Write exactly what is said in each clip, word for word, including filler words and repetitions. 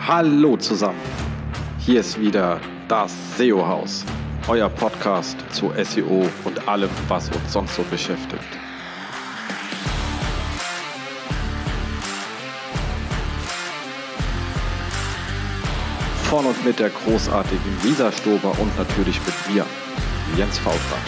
Hallo zusammen, hier ist wieder das S E O-Haus, euer Podcast zu S E O und allem, was uns sonst so beschäftigt. Von und mit der großartigen Lisa Stober und natürlich mit mir, Jens Faultrat.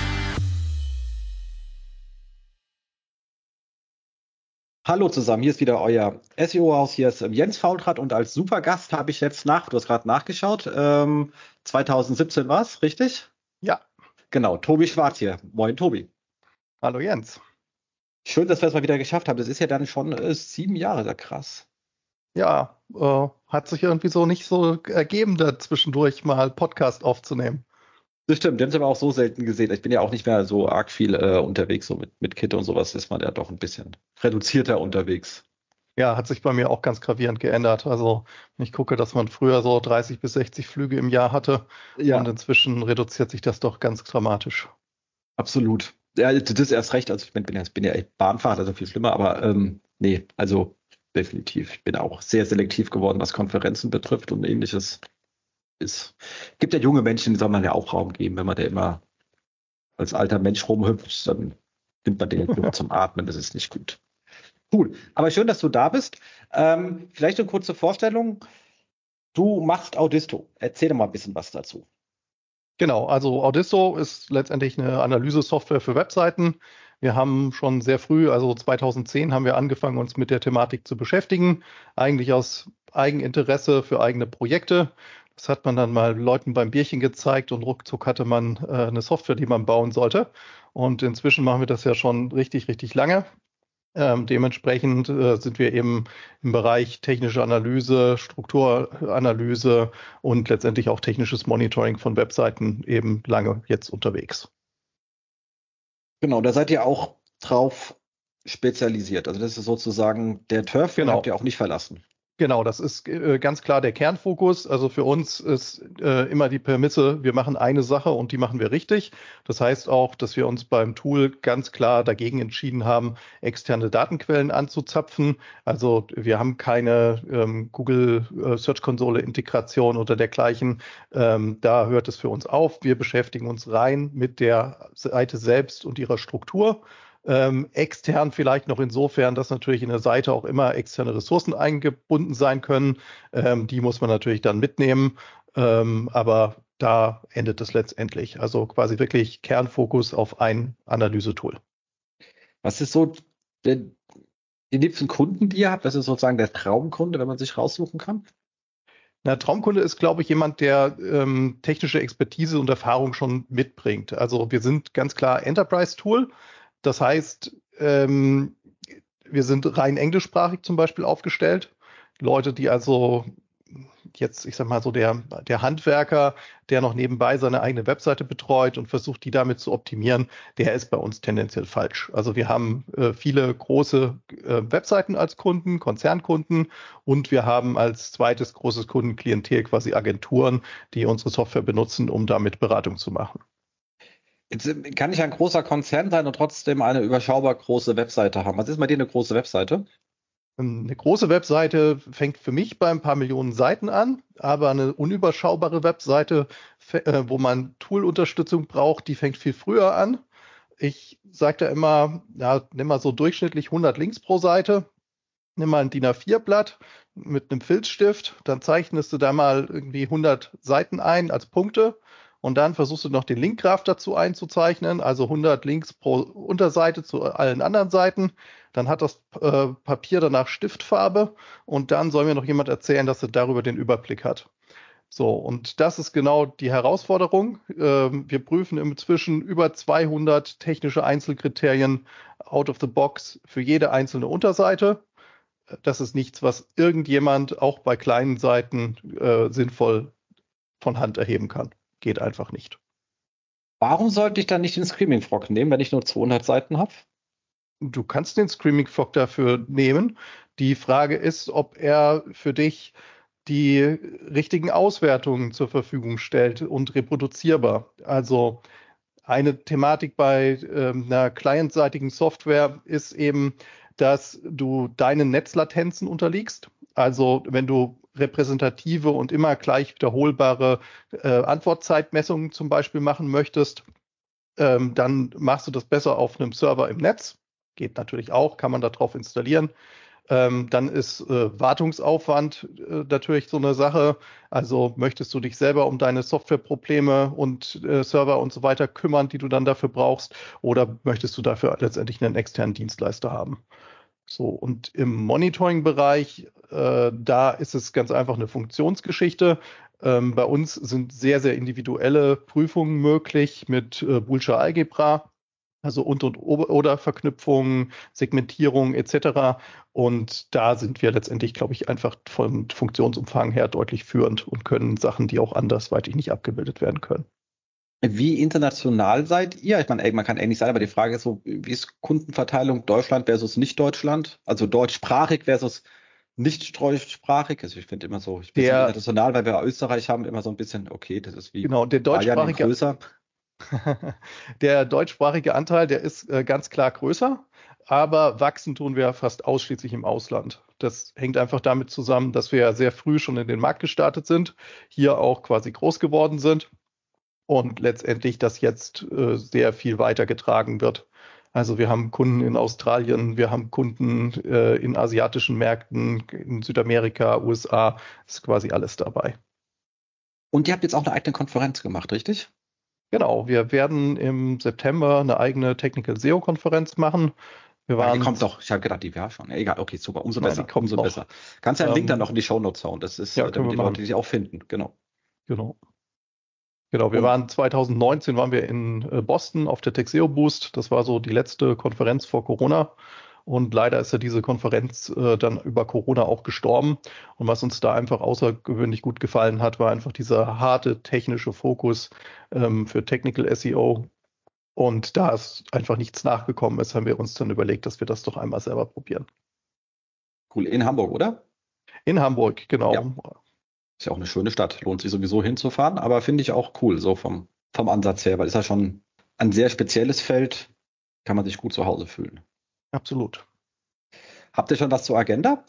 Hallo zusammen, hier ist wieder euer S E O-Haus, hier ist Jens Faultrat und als Supergast habe ich jetzt nach, du hast gerade nachgeschaut, ähm, zwanzig siebzehn war es, richtig? Ja. Genau, Tobi Schwarz hier. Moin Tobi. Hallo Jens. Schön, dass wir es mal wieder geschafft haben. Das ist ja dann schon äh, sieben Jahre, da krass. Ja, äh, hat sich irgendwie so nicht so ergeben, da zwischendurch mal Podcast aufzunehmen. Das stimmt, den haben wir auch so selten gesehen. Ich bin ja auch nicht mehr so arg viel äh, unterwegs, so mit, mit Kit und sowas ist man ja doch ein bisschen reduzierter unterwegs. Ja, hat sich bei mir auch ganz gravierend geändert. Also ich gucke, dass man früher so dreißig bis sechzig Flüge im Jahr hatte Ja. Und inzwischen reduziert sich das doch ganz dramatisch. Absolut. Ja, das ist erst recht. Also ich bin, bin, ja, bin ja echt Bahnfahrer, also viel schlimmer, aber ähm, nee, also definitiv. Ich bin auch sehr selektiv geworden, was Konferenzen betrifft und ähnliches. Es gibt ja junge Menschen, die soll man ja auch Raum geben. Wenn man da immer als alter Mensch rumhüpft, dann nimmt man den Luft zum Atmen. Das ist nicht gut. Cool. Aber schön, dass du da bist. Ähm, vielleicht eine kurze Vorstellung. Du machst Audisto. Erzähl doch mal ein bisschen was dazu. Genau, also Audisto ist letztendlich eine Analyse-Software für Webseiten. Wir haben schon sehr früh, also zweitausendzehn, haben wir angefangen, uns mit der Thematik zu beschäftigen. Eigentlich aus Eigeninteresse für eigene Projekte. Das hat man dann mal Leuten beim Bierchen gezeigt und ruckzuck hatte man äh, eine Software, die man bauen sollte. Und inzwischen machen wir das ja schon richtig, richtig lange. Ähm, dementsprechend äh, sind wir eben im Bereich technische Analyse, Strukturanalyse und letztendlich auch technisches Monitoring von Webseiten eben lange jetzt unterwegs. Genau, da seid ihr auch drauf spezialisiert. Also das ist sozusagen der Turf, den Genau. habt ihr auch nicht verlassen. Genau, das ist äh, ganz klar der Kernfokus. Also für uns ist äh, immer die Prämisse, wir machen eine Sache und die machen wir richtig. Das heißt auch, dass wir uns beim Tool ganz klar dagegen entschieden haben, externe Datenquellen anzuzapfen. Also wir haben keine ähm, Google äh, Search Console Integration oder dergleichen. Ähm, da hört es für uns auf. Wir beschäftigen uns rein mit der Seite selbst und ihrer Struktur. Ähm, extern vielleicht noch insofern, dass natürlich in der Seite auch immer externe Ressourcen eingebunden sein können. Ähm, die muss man natürlich dann mitnehmen, ähm, aber da endet es letztendlich. Also quasi wirklich Kernfokus auf ein Analysetool. Was ist so der, die liebsten Kunden, die ihr habt? Was ist sozusagen der Traumkunde, wenn man sich raussuchen kann? Na, Traumkunde ist, glaube ich, jemand, der ähm, technische Expertise und Erfahrung schon mitbringt. Also wir sind ganz klar Enterprise-Tool. Das heißt, ähm, wir sind rein englischsprachig zum Beispiel aufgestellt. Leute, die also jetzt, ich sag mal so, der, der Handwerker, der noch nebenbei seine eigene Webseite betreut und versucht, die damit zu optimieren, der ist bei uns tendenziell falsch. Also wir haben äh, viele große äh, Webseiten als Kunden, Konzernkunden und wir haben als zweites großes Kundenklientel quasi Agenturen, die unsere Software benutzen, um damit Beratung zu machen. Jetzt kann ich ein großer Konzern sein und trotzdem eine überschaubar große Webseite haben. Was ist bei dir eine große Webseite? Eine große Webseite fängt für mich bei ein paar Millionen Seiten an, aber eine unüberschaubare Webseite, wo man Tool-Unterstützung braucht, die fängt viel früher an. Ich sage da immer, ja, nimm mal so durchschnittlich hundert Links pro Seite, nimm mal ein D I N A vier Blatt mit einem Filzstift, dann zeichnest du da mal irgendwie hundert Seiten ein als Punkte. Und dann versuchst du noch den Linkgraph dazu einzuzeichnen, also hundert Links pro Unterseite zu allen anderen Seiten. Dann hat das äh, Papier danach Stiftfarbe und dann soll mir noch jemand erzählen, dass er darüber den Überblick hat. So, und das ist genau die Herausforderung. Ähm, wir prüfen inzwischen über zweihundert technische Einzelkriterien out of the box für jede einzelne Unterseite. Das ist nichts, was irgendjemand auch bei kleinen Seiten äh, sinnvoll von Hand erheben kann. Geht einfach nicht. Warum sollte ich dann nicht den Screaming Frog nehmen, wenn ich nur zweihundert Seiten habe? Du kannst den Screaming Frog dafür nehmen. Die Frage ist, ob er für dich die richtigen Auswertungen zur Verfügung stellt und reproduzierbar. Also eine Thematik bei ähm, einer clientseitigen Software ist eben, dass du deinen Netzlatenzen unterliegst. Also wenn du repräsentative und immer gleich wiederholbare äh, Antwortzeitmessungen zum Beispiel machen möchtest, ähm, dann machst du das besser auf einem Server im Netz. Geht natürlich auch, kann man da drauf installieren. Ähm, dann ist äh, Wartungsaufwand äh, natürlich so eine Sache. Also möchtest du dich selber um deine Softwareprobleme und äh, Server und so weiter kümmern, die du dann dafür brauchst, oder möchtest du dafür letztendlich einen externen Dienstleister haben? So, und im Monitoring-Bereich, äh, da ist es ganz einfach eine Funktionsgeschichte. Ähm, bei uns sind sehr, sehr individuelle Prüfungen möglich mit äh, Boolsche Algebra. Also und und oder Verknüpfungen, Segmentierung et cetera. Und da sind wir letztendlich, glaube ich, einfach vom Funktionsumfang her deutlich führend und können Sachen, die auch andersweitig nicht abgebildet werden können. Wie international seid ihr? Ich meine, ey, man kann ähnlich sein, aber die Frage ist so, wie ist Kundenverteilung Deutschland versus Nicht-Deutschland? Also deutschsprachig versus nicht deutschsprachig? Also ich finde immer so, ich bin so Der, international, weil wir Österreich haben, immer so ein bisschen, okay, das ist wie genau, der Bayern in deutschsprachige größer. Der deutschsprachige Anteil, der ist äh, ganz klar größer, aber wachsen tun wir fast ausschließlich im Ausland. Das hängt einfach damit zusammen, dass wir sehr früh schon in den Markt gestartet sind, hier auch quasi groß geworden sind und letztendlich das jetzt äh, sehr viel weitergetragen wird. Also wir haben Kunden in Australien, wir haben Kunden äh, in asiatischen Märkten, in Südamerika, U S A, ist quasi alles dabei. Und ihr habt jetzt auch eine eigene Konferenz gemacht, richtig? Genau, wir werden im September eine eigene Technical S E O-Konferenz machen. Wir Ah, die waren, kommt doch. Ich habe gedacht, die wäre schon. Ja, egal, okay, super. Umso nein, besser. die kommt Umso noch. besser. Kannst ja einen Link dann Ähm, noch in die Shownotes hauen. Das ist, ja, äh, können damit wir die machen. Leute die auch finden. Genau. Genau. Genau, wir Und waren zwanzig neunzehn waren wir in äh, Boston auf der Texeo Boost. Das war so die letzte Konferenz vor Corona. Und leider ist ja diese Konferenz äh, dann über Corona auch gestorben. Und was uns da einfach außergewöhnlich gut gefallen hat, war einfach dieser harte technische Fokus ähm, für Technical S E O. Und da es einfach nichts nachgekommen ist, haben wir uns dann überlegt, dass wir das doch einmal selber probieren. cool. In Hamburg, oder? In Hamburg, genau. Ja. Ist ja auch eine schöne Stadt. Lohnt sich sowieso hinzufahren, aber finde ich auch cool, so vom, vom Ansatz her, weil ist ja schon ein sehr spezielles Feld. Kann man sich gut zu Hause fühlen. Absolut. Habt ihr schon was zur Agenda?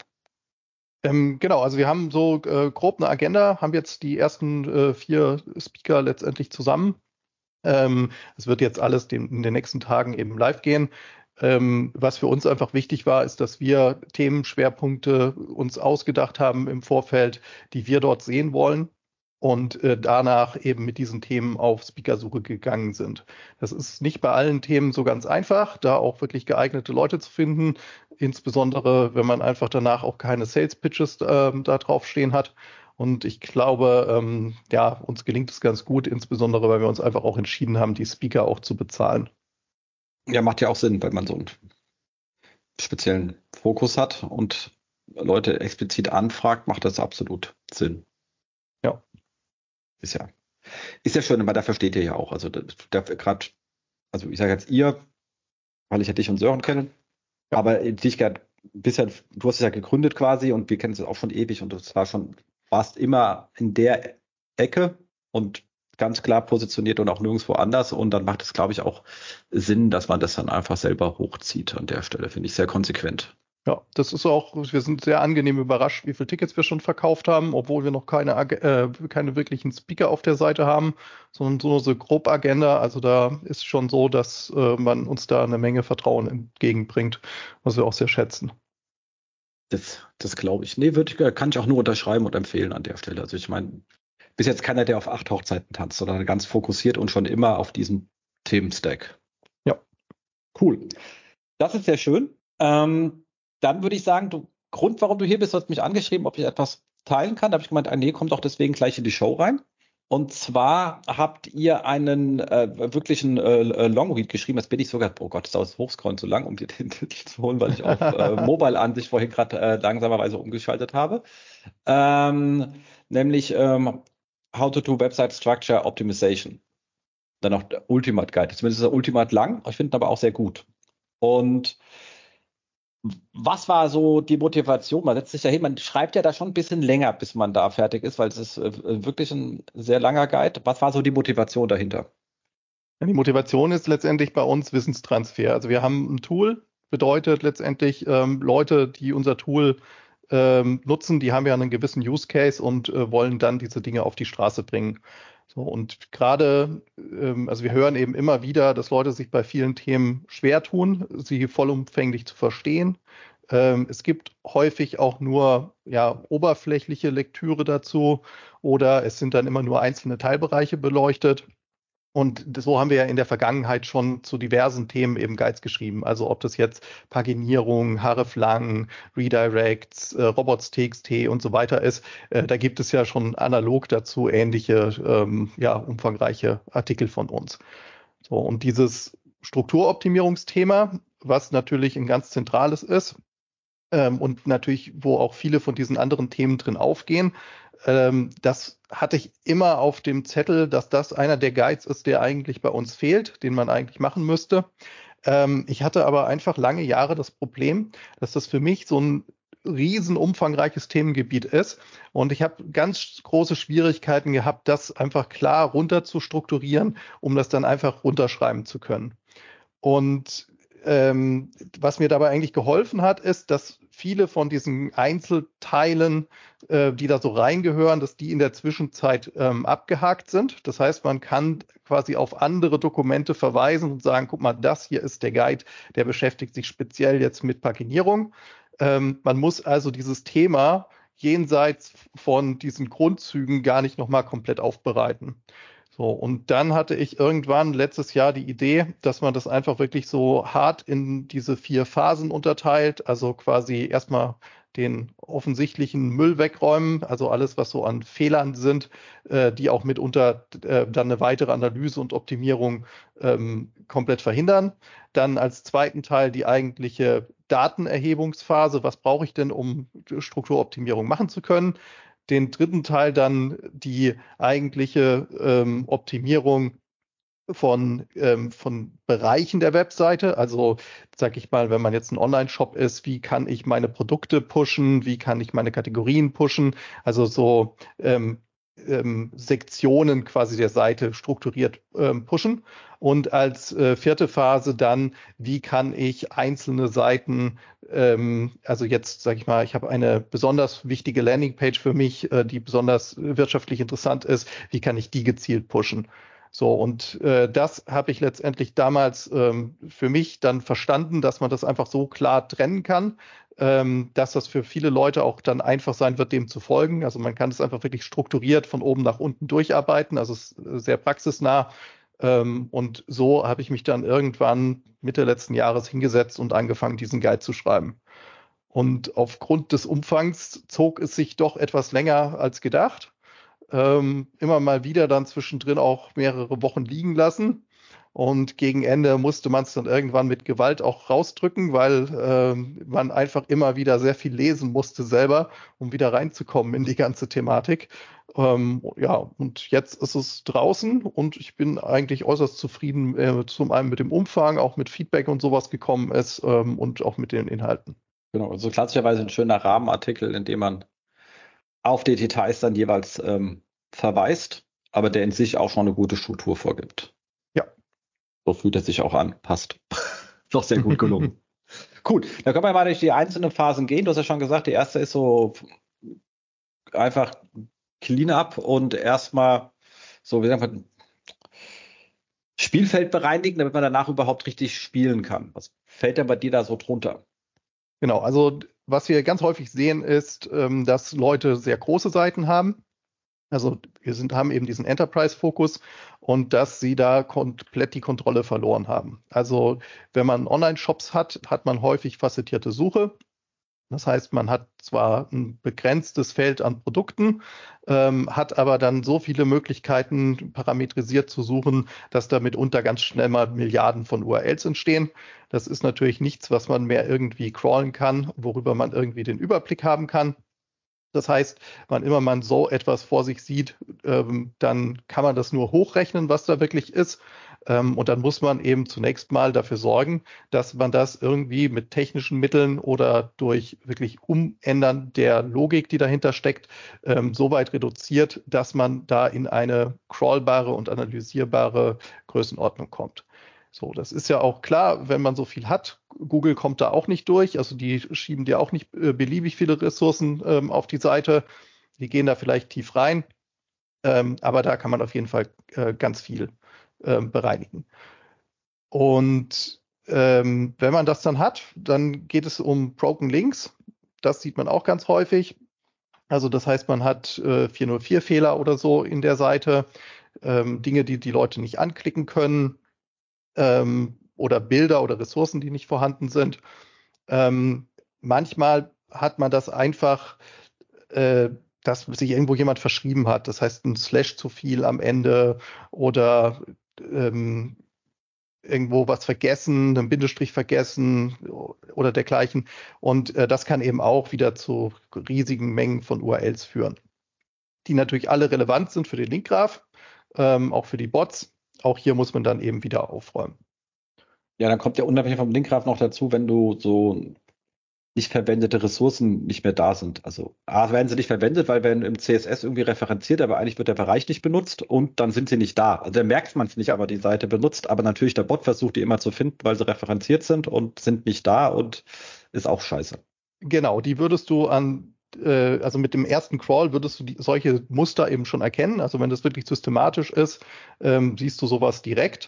Ähm, genau, also wir haben so äh, grob eine Agenda, haben jetzt die ersten äh, vier Speaker letztendlich zusammen. Ähm, es wird jetzt alles den, in den nächsten Tagen eben live gehen. Ähm, was für uns einfach wichtig war, ist, dass wir Themenschwerpunkte uns ausgedacht haben im Vorfeld, die wir dort sehen wollen und äh, danach eben mit diesen Themen auf Speakersuche gegangen sind. Das ist nicht bei allen Themen so ganz einfach, da auch wirklich geeignete Leute zu finden, insbesondere wenn man einfach danach auch keine Sales Pitches äh, da drauf stehen hat. Und ich glaube, ähm, ja, uns gelingt es ganz gut, insbesondere weil wir uns einfach auch entschieden haben, die Speaker auch zu bezahlen. Ja, macht ja auch Sinn, weil man so einen speziellen Fokus hat und Leute explizit anfragt, macht das absolut Sinn. Ja. Ist ja, ist ja schön, weil da versteht ihr ja auch. Also gerade, also ich sage jetzt ihr, weil ich ja dich und Sören kenne, Ja. aber dich ja bisher, du hast es ja gegründet quasi und wir kennen es auch schon ewig und das war schon, warst immer in der Ecke und ganz klar positioniert und auch nirgendwo anders und dann macht es, glaube ich, auch Sinn, dass man das dann einfach selber hochzieht an der Stelle, finde ich sehr konsequent. Ja, das ist auch, wir sind sehr angenehm überrascht, wie viele Tickets wir schon verkauft haben, obwohl wir noch keine, äh, keine wirklichen Speaker auf der Seite haben, sondern so eine Grobagenda. Also da ist schon so, dass äh, man uns da eine Menge Vertrauen entgegenbringt, was wir auch sehr schätzen. Das, das glaube ich. Nee, würde ich, kann ich auch nur unterschreiben und empfehlen an der Stelle. Also ich meine, bis jetzt keiner, der auf acht Hochzeiten tanzt, sondern ganz fokussiert und schon immer auf diesem Themenstack. Ja. Cool. Das ist sehr schön. Ähm, dann würde ich sagen, du, Grund, warum du hier bist, du hast mich angeschrieben, ob ich etwas teilen kann. Da habe ich gemeint, ah, nee, komm doch deswegen gleich in die Show rein. Und zwar habt ihr einen äh, wirklichen äh, Longread geschrieben. Das bin ich sogar, oh Gott, das ist hochscrollen zu lang, um dir den Titel zu holen, weil ich auf äh, Mobile-Ansicht vorhin gerade äh, langsamerweise umgeschaltet habe. Ähm, nämlich ähm, How to do Website Structure Optimization. Dann noch der Ultimate Guide. Zumindest ist der Ultimate lang, ich finde ihn aber auch sehr gut. Und was war so die Motivation? Man setzt sich ja hin, man schreibt ja da schon ein bisschen länger, bis man da fertig ist, weil es ist äh, wirklich ein sehr langer Guide. Was war so die Motivation dahinter? Die Motivation ist letztendlich bei uns Wissenstransfer. Also wir haben ein Tool, bedeutet letztendlich ähm, Leute, die unser Tool ähm, nutzen, die haben ja einen gewissen Use Case und äh, wollen dann diese Dinge auf die Straße bringen. So, und gerade, ähm, also wir hören eben immer wieder, dass Leute sich bei vielen Themen schwer tun, sie vollumfänglich zu verstehen. Ähm, es gibt häufig auch nur ja, oberflächliche Lektüre dazu oder es sind dann immer nur einzelne Teilbereiche beleuchtet. Und so haben wir ja in der Vergangenheit schon zu diversen Themen eben Guides geschrieben. Also ob das jetzt Paginierung, hreflang, Redirects, äh, Robots.txt und so weiter ist, äh, da gibt es ja schon analog dazu ähnliche, ähm, ja, umfangreiche Artikel von uns. So, und dieses Strukturoptimierungsthema, was natürlich ein ganz zentrales ist, ähm, und natürlich, wo auch viele von diesen anderen Themen drin aufgehen, ähm, das hatte ich immer auf dem Zettel, dass das einer der Guides ist, der eigentlich bei uns fehlt, den man eigentlich machen müsste. Ähm, ich hatte aber einfach lange Jahre das Problem, dass das für mich so ein riesen umfangreiches Themengebiet ist und ich habe ganz große Schwierigkeiten gehabt, das einfach klar runter zu strukturieren, um das dann einfach runterschreiben zu können. Und ähm, was mir dabei eigentlich geholfen hat, ist, dass viele von diesen Einzelteilen, äh, die da so reingehören, dass die in der Zwischenzeit ähm, abgehakt sind. Das heißt, man kann quasi auf andere Dokumente verweisen und sagen, guck mal, das hier ist der Guide, der beschäftigt sich speziell jetzt mit Paginierung. Ähm, man muss also dieses Thema jenseits von diesen Grundzügen gar nicht nochmal komplett aufbereiten. So, und dann hatte ich irgendwann letztes Jahr die Idee, dass man das einfach wirklich so hart in diese vier Phasen unterteilt. Also quasi erstmal den offensichtlichen Müll wegräumen, also alles, was so an Fehlern sind, äh, die auch mitunter äh, dann eine weitere Analyse und Optimierung ähm, komplett verhindern. Dann als zweiten Teil die eigentliche Datenerhebungsphase. Was brauche ich denn, um Strukturoptimierung machen zu können? Den dritten Teil dann die eigentliche ähm, Optimierung von, ähm, von Bereichen der Webseite. Also sag ich mal, wenn man jetzt ein Online-Shop ist, wie kann ich meine Produkte pushen, wie kann ich meine Kategorien pushen? Also so ähm, ähm, Sektionen quasi der Seite strukturiert ähm, pushen. Und als äh, vierte Phase dann, wie kann ich einzelne Seiten, ähm, also jetzt sage ich mal, ich habe eine besonders wichtige Landingpage für mich, äh, die besonders wirtschaftlich interessant ist, wie kann ich die gezielt pushen? So, und äh, das habe ich letztendlich damals ähm, für mich dann verstanden, dass man das einfach so klar trennen kann, ähm, dass das für viele Leute auch dann einfach sein wird, dem zu folgen. Also man kann es einfach wirklich strukturiert von oben nach unten durcharbeiten, also es ist sehr praxisnah. Ähm, und so habe ich mich dann irgendwann Mitte letzten Jahres hingesetzt und angefangen, diesen Guide zu schreiben. Und aufgrund des Umfangs zog es sich doch etwas länger als gedacht. Ähm, immer mal wieder dann zwischendrin auch mehrere Wochen liegen lassen. Und gegen Ende musste man es dann irgendwann mit Gewalt auch rausdrücken, weil ähm, man einfach immer wieder sehr viel lesen musste selber, um wieder reinzukommen in die ganze Thematik. Ähm, ja, und jetzt ist es draußen und ich bin eigentlich äußerst zufrieden, äh, zum einen mit dem Umfang, auch mit Feedback und sowas gekommen ist ähm, und auch mit den Inhalten. Genau, also klassischerweise ein schöner Rahmenartikel, in dem man auf die Details dann jeweils ähm, verweist, aber der in sich auch schon eine gute Struktur vorgibt. Ja. So fühlt er sich auch an. Passt. Doch sehr gut gelungen. Gut, dann können wir mal durch die einzelnen Phasen gehen. Du hast ja schon gesagt, die erste ist so einfach Cleanup und erstmal so, wie sagen wir, Spielfeld bereinigen, damit man danach überhaupt richtig spielen kann. Was fällt denn bei dir da so drunter? Genau, also was wir ganz häufig sehen, ist, ähm, dass Leute sehr große Seiten haben. Also wir sind, haben eben diesen Enterprise-Fokus und dass sie da komplett die Kontrolle verloren haben. Also wenn man Online-Shops hat, hat man häufig facettierte Suche. Das heißt, man hat zwar ein begrenztes Feld an Produkten, ähm, hat aber dann so viele Möglichkeiten, parametrisiert zu suchen, dass da mitunter ganz schnell mal Milliarden von U R Ls entstehen. Das ist natürlich nichts, was man mehr irgendwie crawlen kann, worüber man irgendwie den Überblick haben kann. Das heißt, wann immer man so etwas vor sich sieht, ähm, dann kann man das nur hochrechnen, was da wirklich ist. Ähm, und dann muss man eben zunächst mal dafür sorgen, dass man das irgendwie mit technischen Mitteln oder durch wirklich Umändern der Logik, die dahinter steckt, ähm, so weit reduziert, dass man da in eine crawlbare und analysierbare Größenordnung kommt. So, das ist ja auch klar, wenn man so viel hat. Google kommt da auch nicht durch. Also die schieben dir auch nicht äh, beliebig viele Ressourcen ähm, auf die Seite. Die gehen da vielleicht tief rein. Ähm, aber da kann man auf jeden Fall äh, ganz viel ähm, bereinigen. Und ähm, wenn man das dann hat, dann geht es um Broken Links. Das sieht man auch ganz häufig. Also das heißt, man hat äh, vierhundertvierzig-Fehler oder so in der Seite, ähm, Dinge, die die Leute nicht anklicken können, ähm, oder Bilder oder Ressourcen, die nicht vorhanden sind. Ähm, manchmal hat man das einfach, äh, dass sich irgendwo jemand verschrieben hat. Das heißt, ein Slash zu viel am Ende oder ähm, irgendwo was vergessen, einen Bindestrich vergessen oder dergleichen. Und äh, das kann eben auch wieder zu riesigen Mengen von U R Ls führen, die natürlich alle relevant sind für den Linkgraph, ähm, auch für die Bots. Auch hier muss man dann eben wieder aufräumen. Ja, dann kommt ja unabhängig vom Linkgraph noch dazu, wenn du so nicht verwendete Ressourcen nicht mehr da sind. Also A, werden sie nicht verwendet, weil werden im C S S irgendwie referenziert, aber eigentlich wird der Bereich nicht benutzt und dann sind sie nicht da. Also da merkt man es nicht, aber die Seite benutzt, aber natürlich der Bot versucht die immer zu finden, weil sie referenziert sind und sind nicht da und ist auch scheiße. Genau, die würdest du an, äh, also mit dem ersten Crawl würdest du die, solche Muster eben schon erkennen. Also wenn das wirklich systematisch ist, ähm, siehst du sowas direkt.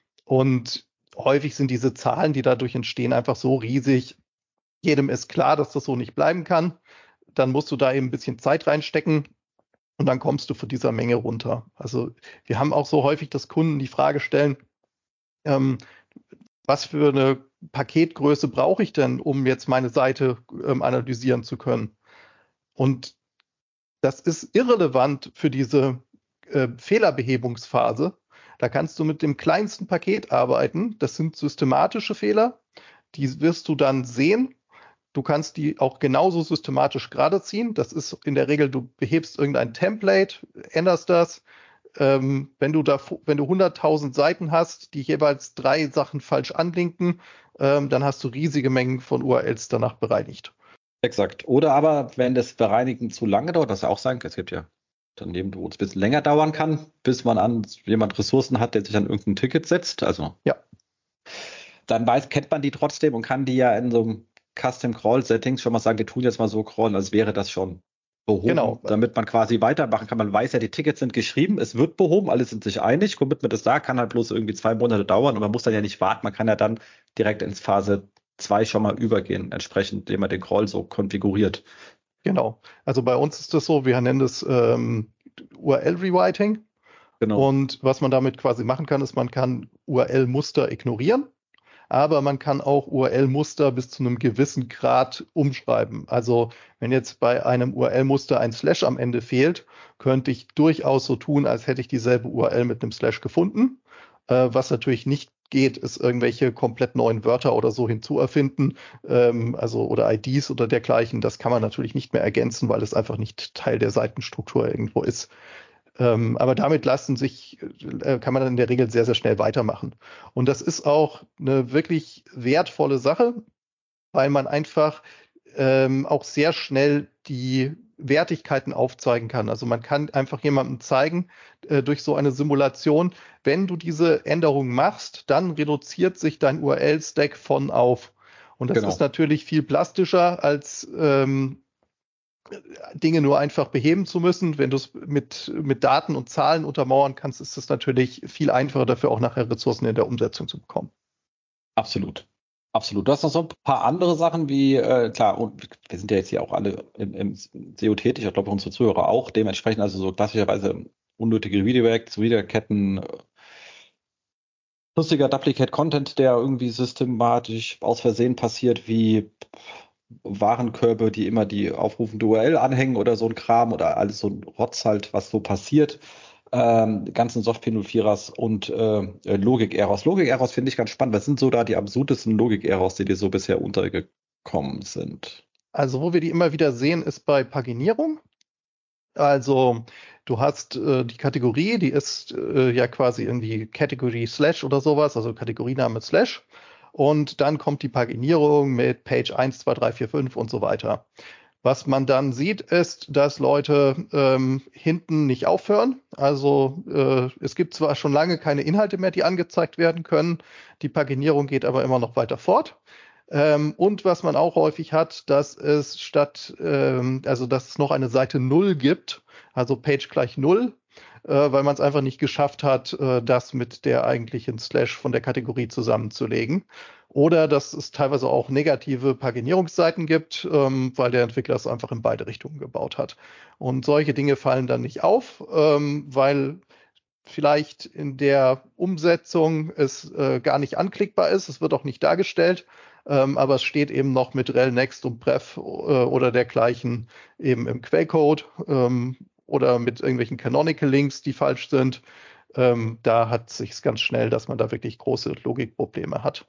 Und häufig sind diese Zahlen, die dadurch entstehen, einfach so riesig. Jedem ist klar, dass das so nicht bleiben kann. Dann musst du da eben ein bisschen Zeit reinstecken und dann kommst du von dieser Menge runter. Also wir haben auch so häufig, dass Kunden die Frage stellen, ähm, was für eine Paketgröße brauche ich denn, um jetzt meine Seite ähm, analysieren zu können? Und das ist irrelevant für diese äh, Fehlerbehebungsphase. Da kannst du mit dem kleinsten Paket arbeiten. Das sind systematische Fehler. Die wirst du dann sehen. Du kannst die auch genauso systematisch gerade ziehen. Das ist in der Regel, du behebst irgendein Template, änderst das. Ähm, wenn du da, wenn du hunderttausend Seiten hast, die jeweils drei Sachen falsch anlinken, ähm, dann hast du riesige Mengen von U R Ls danach bereinigt. Exakt. Oder aber, wenn das Bereinigen zu lange dauert, das ja auch sein kann, es gibt ja Unternehmen, wo es ein bisschen länger dauern kann, bis man an jemand Ressourcen hat, der sich an irgendein Ticket setzt. Also ja. Dann weiß, kennt man die trotzdem und kann die ja in so einem Custom Crawl Settings schon mal sagen, wir tun jetzt mal so crawlen, als wäre das schon behoben, genau. Damit man quasi weitermachen kann. Man weiß ja, die Tickets sind geschrieben, es wird behoben, alle sind sich einig, Commitment ist da, kann halt bloß irgendwie zwei Monate dauern und man muss dann ja nicht warten, man kann ja dann direkt ins Phase zwei schon mal übergehen, entsprechend, indem man den Crawl so konfiguriert. Genau. Also bei uns ist das so, wir nennen das ähm, U R L-Rewriting. Genau. Und was man damit quasi machen kann, ist, man kann U R L-Muster ignorieren, aber man kann auch U R L-Muster bis zu einem gewissen Grad umschreiben. Also wenn jetzt bei einem U R L-Muster ein Slash am Ende fehlt, könnte ich durchaus so tun, als hätte ich dieselbe U R L mit einem Slash gefunden. Äh, was natürlich nicht geht, ist irgendwelche komplett neuen Wörter oder so hinzuerfinden, ähm, also oder I Ds oder dergleichen. Das kann man natürlich nicht mehr ergänzen, weil es einfach nicht Teil der Seitenstruktur irgendwo ist. Ähm, aber damit lassen sich, äh, kann man dann in der Regel sehr, sehr schnell weitermachen. Und das ist auch eine wirklich wertvolle Sache, weil man einfach ähm, auch sehr schnell die Wertigkeiten aufzeigen kann. Also man kann einfach jemandem zeigen, äh, durch so eine Simulation, wenn du diese Änderung machst, dann reduziert sich dein U R L-Stack von auf. Und das genau. ist natürlich viel plastischer als ähm, Dinge nur einfach beheben zu müssen. Wenn du es mit, mit Daten und Zahlen untermauern kannst, ist es natürlich viel einfacher, dafür auch nachher Ressourcen in der Umsetzung zu bekommen. Absolut. Absolut. Du hast noch so ein paar andere Sachen wie, äh, klar, und wir sind ja jetzt hier auch alle im, im S E O tätig, ich glaube unsere Zuhörer auch, dementsprechend also so klassischerweise unnötige Redirects, Wiederketten, lustiger Duplicate-Content, der irgendwie systematisch aus Versehen passiert, wie Warenkörbe, die immer die aufrufende U R L anhängen oder so ein Kram oder alles so ein Rotz halt, was so passiert. Ähm, ganzen Soft P null vierers und äh, Logik-Errors. Logik-Errors finde ich ganz spannend. Was sind so da die absurdesten Logik-Errors, die dir so bisher untergekommen sind? Also wo wir die immer wieder sehen, ist bei Paginierung. Also du hast äh, die Kategorie, die ist äh, ja quasi irgendwie Category Slash oder sowas, also Kategoriename Slash. Und dann kommt die Paginierung mit Page eins, zwei, drei, vier, fünf und so weiter. Was man dann sieht, ist, dass Leute ähm, hinten nicht aufhören. Also äh, es gibt zwar schon lange keine Inhalte mehr, die angezeigt werden können. Die Paginierung geht aber immer noch weiter fort. Ähm, und was man auch häufig hat, dass es statt, ähm, also dass es noch eine Seite null gibt, also Page gleich null, äh, weil man es einfach nicht geschafft hat, äh, das mit der eigentlichen Slash von der Kategorie zusammenzulegen. Oder dass es teilweise auch negative Paginierungsseiten gibt, ähm, weil der Entwickler es einfach in beide Richtungen gebaut hat. Und solche Dinge fallen dann nicht auf, ähm, weil vielleicht in der Umsetzung es äh, gar nicht anklickbar ist. Es wird auch nicht dargestellt, ähm, aber es steht eben noch mit rel, next und pref äh, oder dergleichen eben im Quellcode ähm, oder mit irgendwelchen Canonical Links, die falsch sind. Ähm, da hat sich ganz schnell, dass man da wirklich große Logikprobleme hat.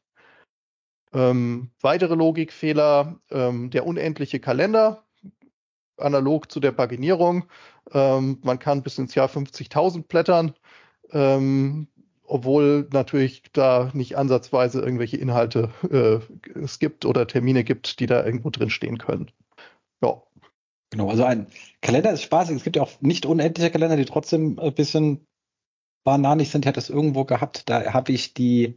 Ähm, weitere Logikfehler, ähm, der unendliche Kalender, analog zu der Paginierung. Ähm, man kann bis ins Jahr fünfzigtausend blättern, ähm, obwohl natürlich da nicht ansatzweise irgendwelche Inhalte äh, es gibt oder Termine gibt, die da irgendwo drin stehen können. Ja. Genau, also ein Kalender ist spaßig. Es gibt ja auch nicht unendliche Kalender, die trotzdem ein bisschen bananig sind. Ich hatte es irgendwo gehabt, da habe ich die,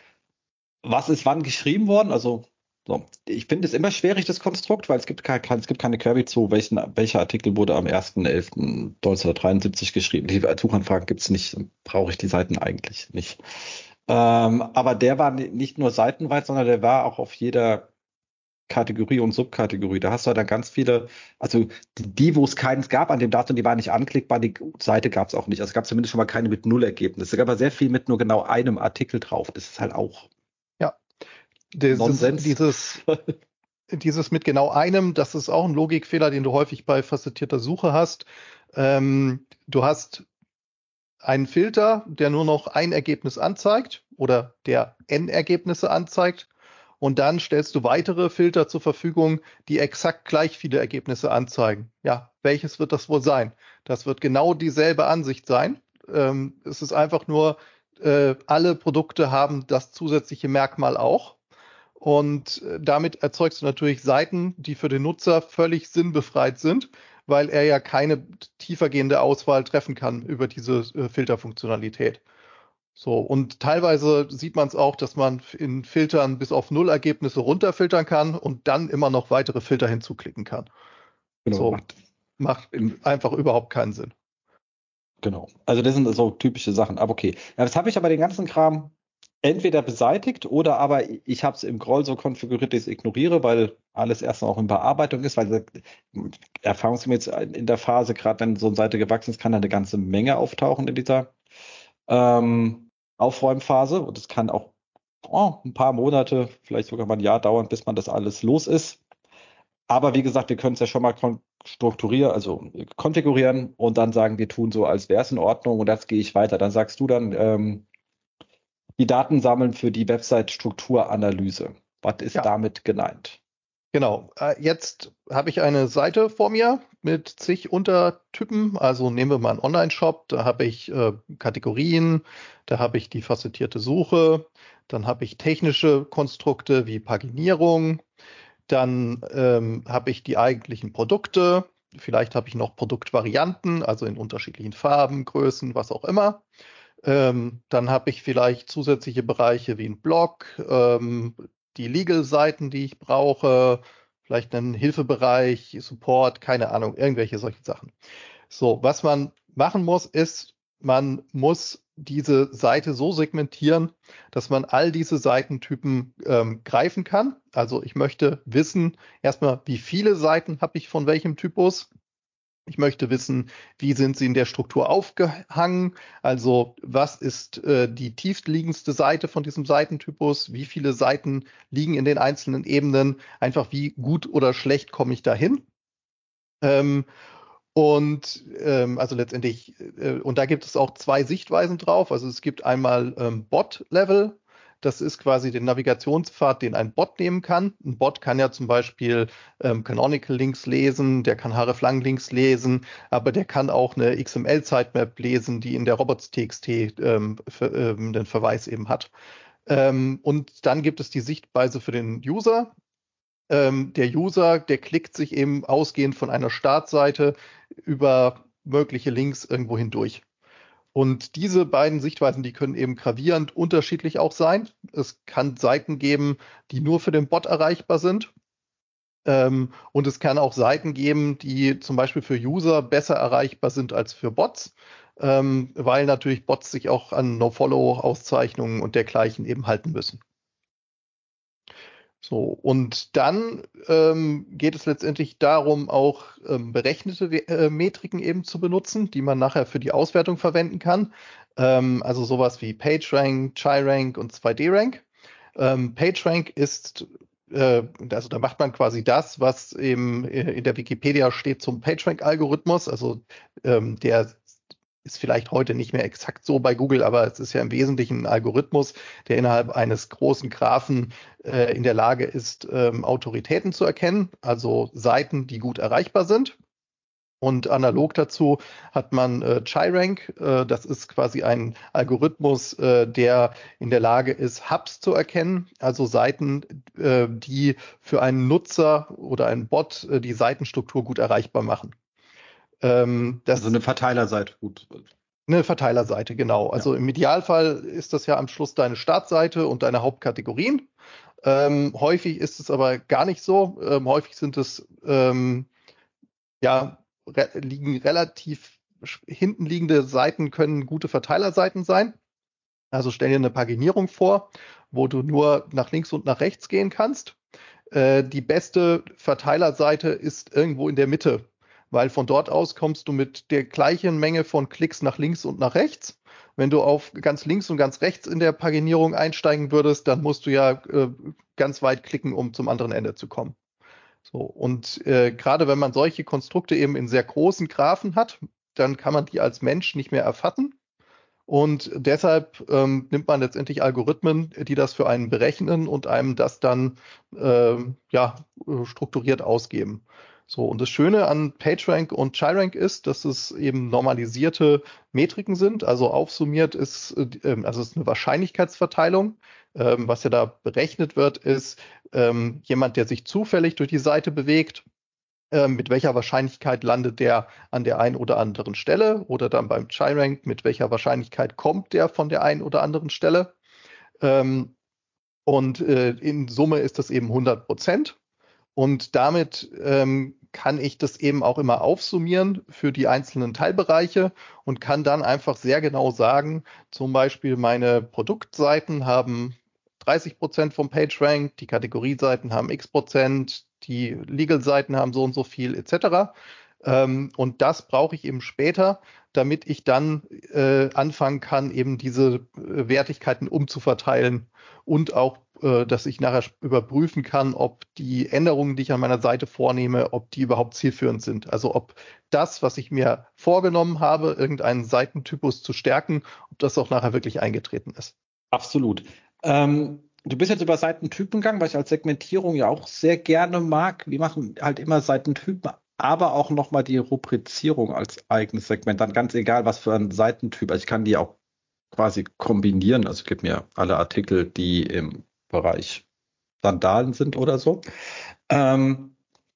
was ist wann geschrieben worden? Also, so. Ich finde es immer schwierig, das Konstrukt, weil es gibt, kein, es gibt keine Query zu, welchen, welcher Artikel wurde am erster elfter neunzehnhundertdreiundsiebzig geschrieben. Die Suchanfragen gibt es nicht, brauche ich die Seiten eigentlich nicht. Ähm, aber der war nicht nur seitenweit, sondern der war auch auf jeder Kategorie und Subkategorie. Da hast du dann ganz viele, also die, die wo es keins gab an dem Datum, die waren nicht anklickbar, die Seite gab es auch nicht. Also es gab zumindest schon mal keine mit Null-Ergebnis. Es gab aber sehr viel mit nur genau einem Artikel drauf. Das ist halt auch Ja, dieses, Nonsens. Dieses, dieses mit genau einem, das ist auch ein Logikfehler, den du häufig bei facettierter Suche hast. Ähm, du hast einen Filter, der nur noch ein Ergebnis anzeigt oder der n Ergebnisse anzeigt. Und dann stellst du weitere Filter zur Verfügung, die exakt gleich viele Ergebnisse anzeigen. Ja, welches wird das wohl sein? Das wird genau dieselbe Ansicht sein. Ähm, es ist einfach nur, äh, alle Produkte haben das zusätzliche Merkmal auch. Und äh, damit erzeugst du natürlich Seiten, die für den Nutzer völlig sinnbefreit sind, weil er ja keine tiefergehende Auswahl treffen kann über diese äh, Filterfunktionalität. So, und teilweise sieht man es auch, dass man in Filtern bis auf null Ergebnisse runterfiltern kann und dann immer noch weitere Filter hinzuklicken kann. Genau, so, macht, macht einfach überhaupt keinen Sinn. Genau. Also das sind so typische Sachen. Aber okay. Ja, jetzt habe ich aber den ganzen Kram entweder beseitigt oder aber ich habe es im Groll so konfiguriert, dass ich es ignoriere, weil alles erst noch in Bearbeitung ist, weil erfahrungsgemäß in der Phase, gerade wenn so eine Seite gewachsen ist, kann da eine ganze Menge auftauchen in dieser ähm, Aufräumphase. Und es kann auch oh, ein paar Monate, vielleicht sogar mal ein Jahr dauern, bis man das alles los ist. Aber wie gesagt, wir können es ja schon mal strukturieren, also konfigurieren und dann sagen, wir tun so, als wäre es in Ordnung und das gehe ich weiter. Dann sagst du dann, ähm, die Daten sammeln für die Website-Strukturanalyse. Was ist Ja. damit gemeint? Genau, jetzt habe ich eine Seite vor mir mit zig Untertypen. Also nehmen wir mal einen Online-Shop, da habe ich äh, Kategorien, da habe ich die facettierte Suche, dann habe ich technische Konstrukte wie Paginierung, dann ähm, habe ich die eigentlichen Produkte, vielleicht habe ich noch Produktvarianten, also in unterschiedlichen Farben, Größen, was auch immer. Ähm, dann habe ich vielleicht zusätzliche Bereiche wie ein Blog, ähm, die Legal-Seiten, die ich brauche, vielleicht einen Hilfebereich, Support, keine Ahnung, irgendwelche solche Sachen. So, was man machen muss, ist, man muss diese Seite so segmentieren, dass man all diese Seitentypen ähm, greifen kann. Also ich möchte wissen, erstmal, wie viele Seiten habe ich von welchem Typus. Ich möchte wissen, wie sind sie in der Struktur aufgehangen? Also was ist äh, die tiefliegendste Seite von diesem Seitentypus? Wie viele Seiten liegen in den einzelnen Ebenen? Einfach wie gut oder schlecht komme ich dahin? Ähm, und ähm, also letztendlich, äh, und da gibt es auch zwei Sichtweisen drauf. Also es gibt einmal ähm, Bot-Level. Das ist quasi der Navigationspfad, den ein Bot nehmen kann. Ein Bot kann ja zum Beispiel ähm, Canonical Links lesen, der kann hreflang Links lesen, aber der kann auch eine X M L-Sitemap lesen, die in der robots.txt ähm, für, ähm, den Verweis eben hat. Ähm, und dann gibt es die Sichtweise für den User. ähm, der User, der klickt sich eben ausgehend von einer Startseite über mögliche Links irgendwo hindurch. Und diese beiden Sichtweisen, die können eben gravierend unterschiedlich auch sein. Es kann Seiten geben, die nur für den Bot erreichbar sind. Ähm, und es kann auch Seiten geben, die zum Beispiel für User besser erreichbar sind als für Bots, ähm, weil natürlich Bots sich auch an No-Follow-Auszeichnungen und dergleichen eben halten müssen. So, und dann ähm, geht es letztendlich darum, auch ähm, berechnete äh, Metriken eben zu benutzen, die man nachher für die Auswertung verwenden kann. Ähm, also sowas wie PageRank, ChiRank und zwei D Rank. Ähm, PageRank ist, äh, also da macht man quasi das, was eben in der Wikipedia steht zum PageRank-Algorithmus. Also ähm, der ist vielleicht heute nicht mehr exakt so bei Google, aber es ist ja im Wesentlichen ein Algorithmus, der innerhalb eines großen Graphen äh, in der Lage ist, ähm, Autoritäten zu erkennen, also Seiten, die gut erreichbar sind. Und analog dazu hat man äh, ChiRank, äh, das ist quasi ein Algorithmus, äh, der in der Lage ist, Hubs zu erkennen, also Seiten, äh, die für einen Nutzer oder einen Bot äh, die Seitenstruktur gut erreichbar machen. Ähm, das also eine Verteilerseite, gut. Eine Verteilerseite, genau. Also ja. Im Idealfall ist das ja am Schluss deine Startseite und deine Hauptkategorien. Ähm, häufig ist es aber gar nicht so. Ähm, häufig sind es ähm, ja re liegen relativ hinten liegende Seiten können gute Verteilerseiten sein. Also stell dir eine Paginierung vor, wo du nur nach links und nach rechts gehen kannst. Äh, die beste Verteilerseite ist irgendwo in der Mitte, weil von dort aus kommst du mit der gleichen Menge von Klicks nach links und nach rechts. Wenn du auf ganz links und ganz rechts in der Paginierung einsteigen würdest, dann musst du ja äh, ganz weit klicken, um zum anderen Ende zu kommen. So, und äh, gerade wenn man solche Konstrukte eben in sehr großen Graphen hat, dann kann man die als Mensch nicht mehr erfassen. Und deshalb ähm, nimmt man letztendlich Algorithmen, die das für einen berechnen und einem das dann äh, ja, strukturiert ausgeben. So, und das Schöne an PageRank und ChiRank ist, dass es eben normalisierte Metriken sind. Also aufsummiert ist, äh, also es ist eine Wahrscheinlichkeitsverteilung. Ähm, was ja da berechnet wird, ist ähm, jemand, der sich zufällig durch die Seite bewegt, mit welcher Wahrscheinlichkeit landet der an der einen oder anderen Stelle, oder dann beim ChiRank, mit welcher Wahrscheinlichkeit kommt der von der einen oder anderen Stelle. Ähm, und äh, in Summe ist das eben hundert Prozent. Und damit ähm, kann ich das eben auch immer aufsummieren für die einzelnen Teilbereiche und kann dann einfach sehr genau sagen, zum Beispiel meine Produktseiten haben dreißig Prozent vom PageRank, die Kategorieseiten haben x Prozent, die Legal-Seiten haben so und so viel et cetera. Ähm, und das brauche ich eben später, damit ich dann äh, anfangen kann, eben diese äh, Wertigkeiten umzuverteilen und auch, äh, dass ich nachher überprüfen kann, ob die Änderungen, die ich an meiner Seite vornehme, ob die überhaupt zielführend sind. Also ob das, was ich mir vorgenommen habe, irgendeinen Seitentypus zu stärken, ob das auch nachher wirklich eingetreten ist. Absolut. Ähm, du bist jetzt über Seitentypen gegangen, was ich als Segmentierung ja auch sehr gerne mag. Wir machen halt immer Seitentypen, aber auch nochmal die Rubrizierung als eigenes Segment. Dann ganz egal, was für ein Seitentyp. Also ich kann die auch quasi kombinieren. Also gib mir alle Artikel, die im Bereich Sandalen sind oder so. Ähm,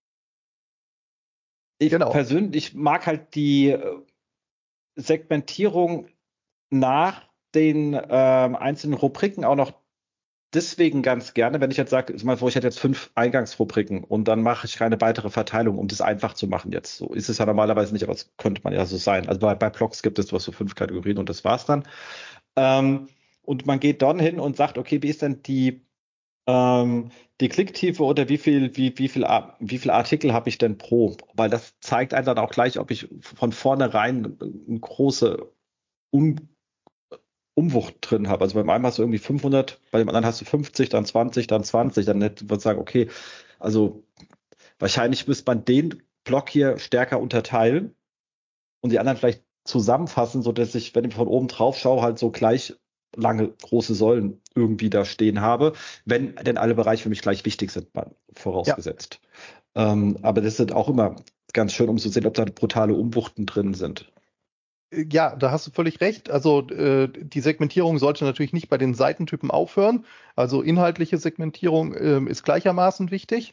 ich genau. persönlich mag halt die Segmentierung nach den ähm, einzelnen Rubriken auch noch deswegen ganz gerne, wenn ich jetzt sage, ich hätte jetzt fünf Eingangsrubriken und dann mache ich keine weitere Verteilung, um das einfach zu machen jetzt. So ist es ja normalerweise nicht, aber es könnte man ja so sein. Also bei, bei Blogs gibt es so fünf Kategorien und das war's dann. Ähm, und man geht dann hin und sagt, okay, wie ist denn die, ähm, die Klicktiefe oder wie viel, wie, wie viel, wie viel Artikel habe ich denn pro? Weil das zeigt einem dann auch gleich, ob ich von vornherein eine große um Umwucht drin habe. Also beim einen hast du irgendwie fünfhundert, bei dem anderen hast du fünfzig, dann zwanzig, dann zwanzig. Dann würde man sagen, okay, also wahrscheinlich müsste man den Block hier stärker unterteilen und die anderen vielleicht zusammenfassen, sodass ich, wenn ich von oben drauf schaue, halt so gleich lange große Säulen irgendwie da stehen habe, wenn denn alle Bereiche für mich gleich wichtig sind, vorausgesetzt. Ja. Ähm, aber das sind auch immer ganz schön, um zu sehen, ob da brutale Umwuchten drin sind. Ja, da hast du völlig recht. Also äh, die Segmentierung sollte natürlich nicht bei den Seitentypen aufhören. Also inhaltliche Segmentierung äh, ist gleichermaßen wichtig.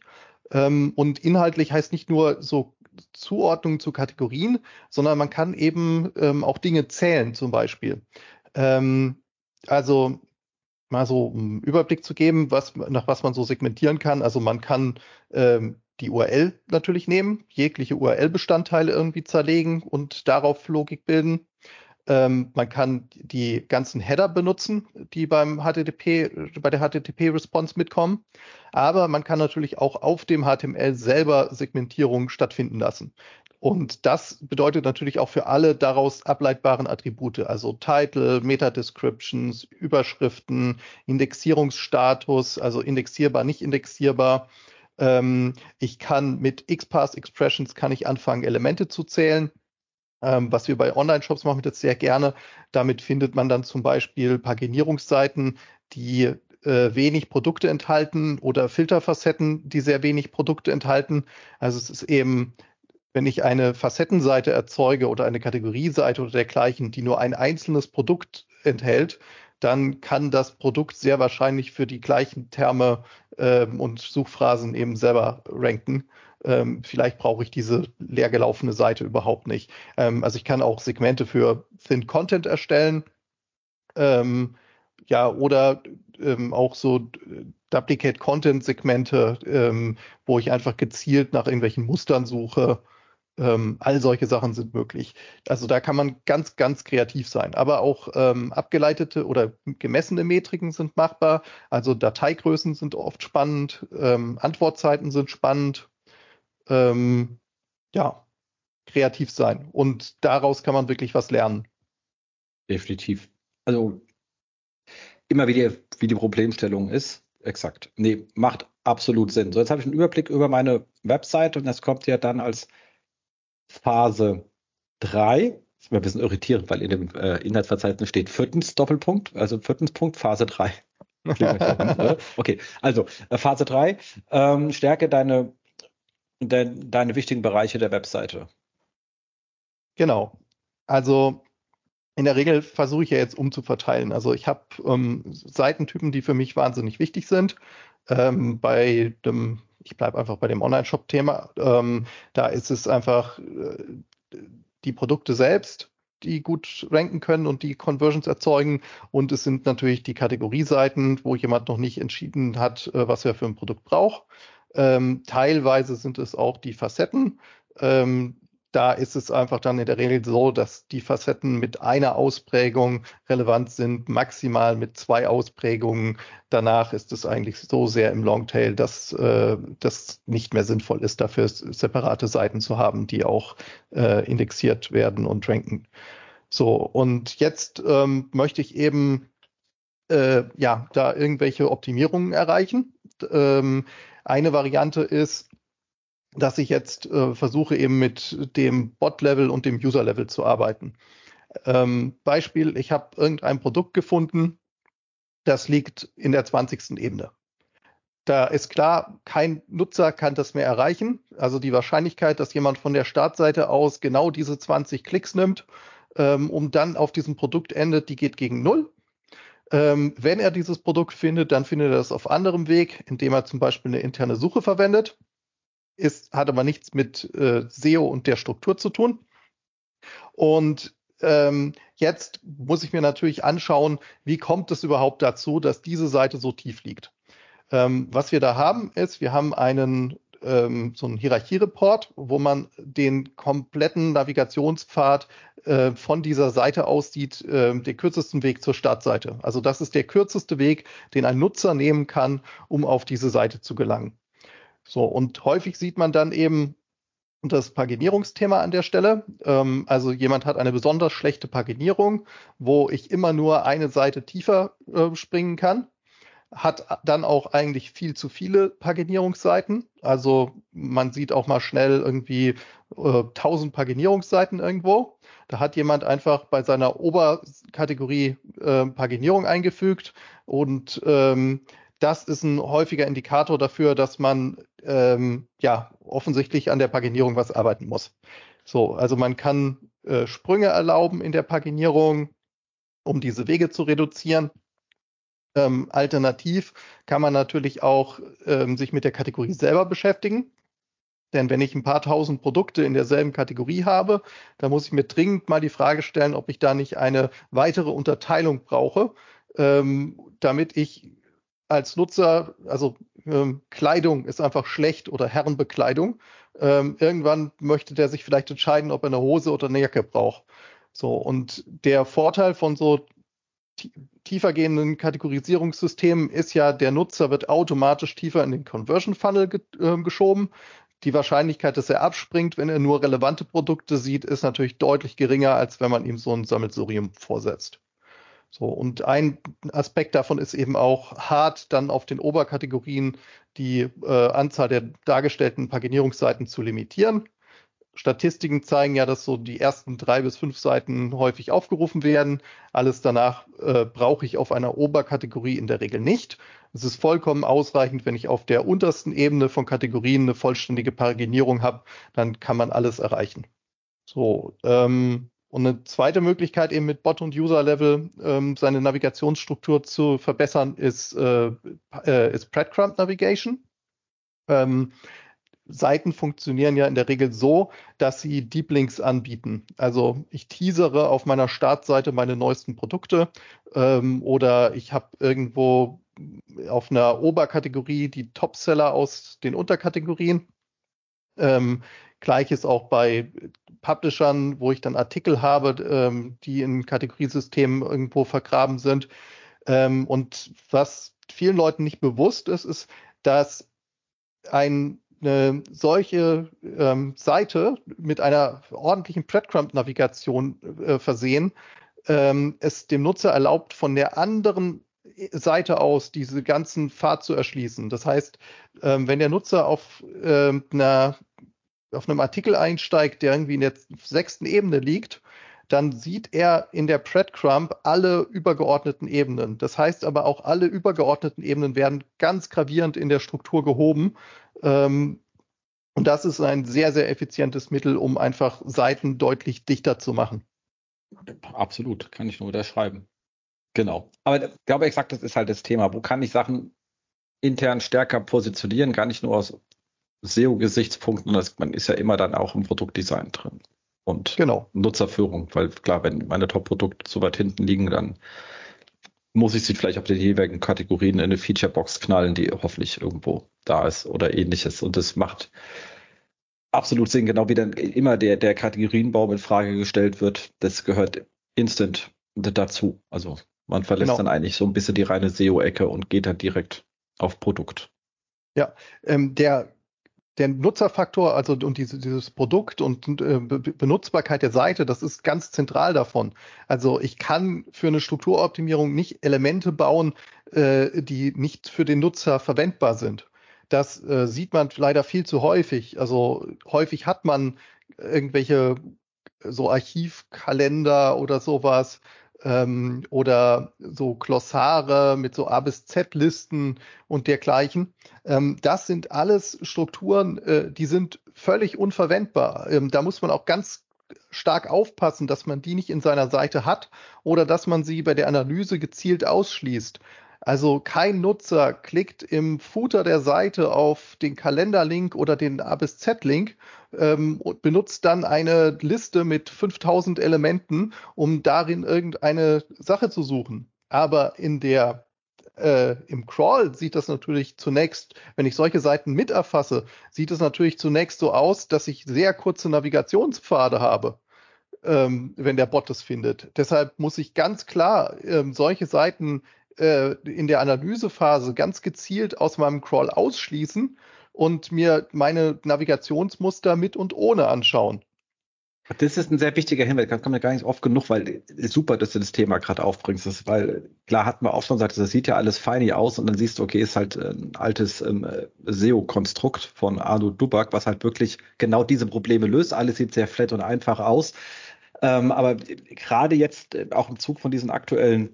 Ähm, und inhaltlich heißt nicht nur so Zuordnung zu Kategorien, sondern man kann eben ähm, auch Dinge zählen zum Beispiel. Ähm, also mal so um einen Überblick zu geben, was, nach was man so segmentieren kann. Also man kann ähm, die U R L natürlich nehmen, jegliche U R L-Bestandteile irgendwie zerlegen und darauf Logik bilden. Ähm, man kann die ganzen Header benutzen, die beim H T T P, bei der H T T P-Response mitkommen. Aber man kann natürlich auch auf dem H T M L selber Segmentierung stattfinden lassen. Und das bedeutet natürlich auch für alle daraus ableitbaren Attribute, also Title, Meta-Descriptions, Überschriften, Indexierungsstatus, also indexierbar, nicht indexierbar. Ähm, ich kann mit XPath-Expressions kann ich anfangen, Elemente zu zählen. Ähm, was wir bei Online-Shops machen, das sehr gerne. Damit findet man dann zum Beispiel Paginierungsseiten, die äh, wenig Produkte enthalten oder Filterfacetten, die sehr wenig Produkte enthalten. Also es ist eben, wenn ich eine Facettenseite erzeuge oder eine Kategorieseite oder dergleichen, die nur ein einzelnes Produkt enthält, dann kann das Produkt sehr wahrscheinlich für die gleichen Terme ähm, und Suchphrasen eben selber ranken. Ähm, vielleicht brauche ich diese leer gelaufene Seite überhaupt nicht. Ähm, also ich kann auch Segmente für Thin Content erstellen. Ähm, ja, oder ähm, auch so Duplicate Content Segmente, ähm, wo ich einfach gezielt nach irgendwelchen Mustern suche. Ähm, all solche Sachen sind möglich. Also da kann man ganz, ganz kreativ sein. Aber auch ähm, abgeleitete oder gemessene Metriken sind machbar. Also Dateigrößen sind oft spannend, ähm, Antwortzeiten sind spannend. Ähm, ja, kreativ sein. Und daraus kann man wirklich was lernen. Definitiv. Also immer wie die, wie die Problemstellung ist. Exakt. Nee, macht absolut Sinn. So, jetzt habe ich einen Überblick über meine Website und das kommt ja dann als Phase drei. Das ist mir ein bisschen irritierend, weil in dem äh, Inhaltsverzeichnis steht viertens Doppelpunkt, also viertens Punkt, Phase drei. Klingt so, hm, äh? Okay, also äh, Phase drei. Ähm, stärke deine, de, deine wichtigen Bereiche der Webseite. Genau. Also in der Regel versuche ich ja jetzt umzuverteilen. Also ich habe ähm, Seitentypen, die für mich wahnsinnig wichtig sind. Ähm, bei dem, ich bleibe einfach bei dem Online-Shop-Thema. Ähm, da ist es einfach äh, die Produkte selbst, die gut ranken können und die Conversions erzeugen. Und es sind natürlich die Kategorieseiten, wo jemand noch nicht entschieden hat, äh, was er für ein Produkt braucht. Ähm, teilweise sind es auch die Facetten. Ähm, Da ist es einfach dann in der Regel so, dass die Facetten mit einer Ausprägung relevant sind, maximal mit zwei Ausprägungen. Danach ist es eigentlich so sehr im Longtail, dass äh, das nicht mehr sinnvoll ist, dafür separate Seiten zu haben, die auch äh, indexiert werden und ranken. So, und jetzt ähm, möchte ich eben äh, ja, da irgendwelche Optimierungen erreichen. Ähm, eine Variante ist, dass ich jetzt äh, versuche, eben mit dem Bot-Level und dem User-Level zu arbeiten. Ähm, Beispiel, ich habe irgendein Produkt gefunden, das liegt in der zwanzigsten Ebene. Da ist klar, kein Nutzer kann das mehr erreichen. Also die Wahrscheinlichkeit, dass jemand von der Startseite aus genau diese zwanzig Klicks nimmt, ähm, um dann auf diesem Produkt endet, die geht gegen null. Ähm, wenn er dieses Produkt findet, dann findet er es auf anderem Weg, indem er zum Beispiel eine interne Suche verwendet. Ist, hat aber nichts mit äh, S E O und der Struktur zu tun. Und ähm, jetzt muss ich mir natürlich anschauen, wie kommt es überhaupt dazu, dass diese Seite so tief liegt. Ähm, was wir da haben, ist, wir haben einen ähm, so einen Hierarchiereport, wo man den kompletten Navigationspfad äh, von dieser Seite aus sieht, äh, den kürzesten Weg zur Startseite. Also das ist der kürzeste Weg, den ein Nutzer nehmen kann, um auf diese Seite zu gelangen. So, und häufig sieht man dann eben das Paginierungsthema an der Stelle. Ähm, also jemand hat eine besonders schlechte Paginierung, wo ich immer nur eine Seite tiefer äh, springen kann, hat dann auch eigentlich viel zu viele Paginierungsseiten. Also man sieht auch mal schnell irgendwie äh, tausend Paginierungsseiten irgendwo. Da hat jemand einfach bei seiner Oberkategorie äh, Paginierung eingefügt und ähm, das ist ein häufiger Indikator dafür, dass man ähm, ja offensichtlich an der Paginierung was arbeiten muss. So, also man kann äh, Sprünge erlauben in der Paginierung, um diese Wege zu reduzieren. Ähm, alternativ kann man natürlich auch ähm, sich mit der Kategorie selber beschäftigen. Denn wenn ich ein paar tausend Produkte in derselben Kategorie habe, dann muss ich mir dringend mal die Frage stellen, ob ich da nicht eine weitere Unterteilung brauche, ähm, damit ich als Nutzer, also ähm, Kleidung ist einfach schlecht oder Herrenbekleidung. Ähm, irgendwann möchte der sich vielleicht entscheiden, ob er eine Hose oder eine Jacke braucht. So, und der Vorteil von so tiefergehenden Kategorisierungssystemen ist ja, der Nutzer wird automatisch tiefer in den Conversion Funnel ge äh, geschoben. Die Wahrscheinlichkeit, dass er abspringt, wenn er nur relevante Produkte sieht, ist natürlich deutlich geringer, als wenn man ihm so ein Sammelsurium vorsetzt. So, und ein Aspekt davon ist eben auch hart, dann auf den Oberkategorien die äh, Anzahl der dargestellten Paginierungsseiten zu limitieren. Statistiken zeigen ja, dass so die ersten drei bis fünf Seiten häufig aufgerufen werden. Alles danach äh, brauche ich auf einer Oberkategorie in der Regel nicht. Es ist vollkommen ausreichend, wenn ich auf der untersten Ebene von Kategorien eine vollständige Paginierung habe, dann kann man alles erreichen. So, ähm, und eine zweite Möglichkeit eben mit Bot- und User-Level ähm, seine Navigationsstruktur zu verbessern ist, äh, äh, ist Breadcrumb Navigation. Ähm, Seiten funktionieren ja in der Regel so, dass sie Deep Links anbieten. Also ich teasere auf meiner Startseite meine neuesten Produkte ähm, oder ich habe irgendwo auf einer Oberkategorie die Topseller aus den Unterkategorien. Ähm, Gleiches auch bei Publishern, wo ich dann Artikel habe, ähm, die in Kategoriesystemen irgendwo vergraben sind. Ähm, und was vielen Leuten nicht bewusst ist, ist, dass ein, eine solche ähm, Seite mit einer ordentlichen Breadcrumb-Navigation äh, versehen, ähm, es dem Nutzer erlaubt, von der anderen Seite aus diese ganzen Pfad zu erschließen. Das heißt, ähm, wenn der Nutzer auf, ähm, einer, auf einem Artikel einsteigt, der irgendwie in der sechsten Ebene liegt, dann sieht er in der Breadcrumb alle übergeordneten Ebenen. Das heißt aber auch, alle übergeordneten Ebenen werden ganz gravierend in der Struktur gehoben. Ähm, und das ist ein sehr, sehr effizientes Mittel, um einfach Seiten deutlich dichter zu machen. Absolut, kann ich nur unterschreiben. Genau. Aber ich glaube, exakt, das ist halt das Thema. Wo kann ich Sachen intern stärker positionieren? Gar nicht nur aus S E O-Gesichtspunkten. Das, man ist ja immer dann auch im Produktdesign drin. Und Genau. Nutzerführung, weil klar, wenn meine Top-Produkte so weit hinten liegen, dann muss ich sie vielleicht auf den jeweiligen Kategorien in eine Featurebox knallen, die hoffentlich irgendwo da ist oder ähnliches. Und das macht absolut Sinn, genau wie dann immer der, der Kategorienbaum in Frage gestellt wird. Das gehört instant dazu. Also man verlässt Genau. dann eigentlich so ein bisschen die reine S E O-Ecke und geht dann direkt auf Produkt. Ja, ähm, der, der Nutzerfaktor, also und diese, dieses Produkt und äh, Be Benutzbarkeit der Seite, das ist ganz zentral davon. Also ich kann für eine Strukturoptimierung nicht Elemente bauen, äh, die nicht für den Nutzer verwendbar sind. Das äh, sieht man leider viel zu häufig. Also häufig hat man irgendwelche so Archivkalender oder sowas ähm, oder so Glossare mit so A bis Z-Listen und dergleichen. Ähm, das sind alles Strukturen, äh, die sind völlig unverwendbar. Ähm, da muss man auch ganz stark aufpassen, dass man die nicht in seiner Seite hat oder dass man sie bei der Analyse gezielt ausschließt. Also kein Nutzer klickt im Footer der Seite auf den Kalenderlink oder den A bis Z-Link ähm, und benutzt dann eine Liste mit fünftausend Elementen, um darin irgendeine Sache zu suchen. Aber in der äh, im Crawl sieht das natürlich zunächst, wenn ich solche Seiten mit erfasse, sieht es natürlich zunächst so aus, dass ich sehr kurze Navigationspfade habe, ähm, wenn der Bot es findet. Deshalb muss ich ganz klar ähm, solche Seiten äh, in der Analysephase ganz gezielt aus meinem Crawl ausschließen und mir meine Navigationsmuster mit und ohne anschauen. Das ist ein sehr wichtiger Hinweis, das kommt ja gar nicht oft genug, weil super, dass du das Thema gerade aufbringst. Das, weil klar hatten wir auch schon gesagt, das sieht ja alles feini aus und dann siehst du, okay, ist halt ein altes ähm, S E O-Konstrukt von Arno Dubak, was halt wirklich genau diese Probleme löst. Alles sieht sehr flat und einfach aus. Ähm, aber gerade jetzt äh, auch im Zug von diesen aktuellen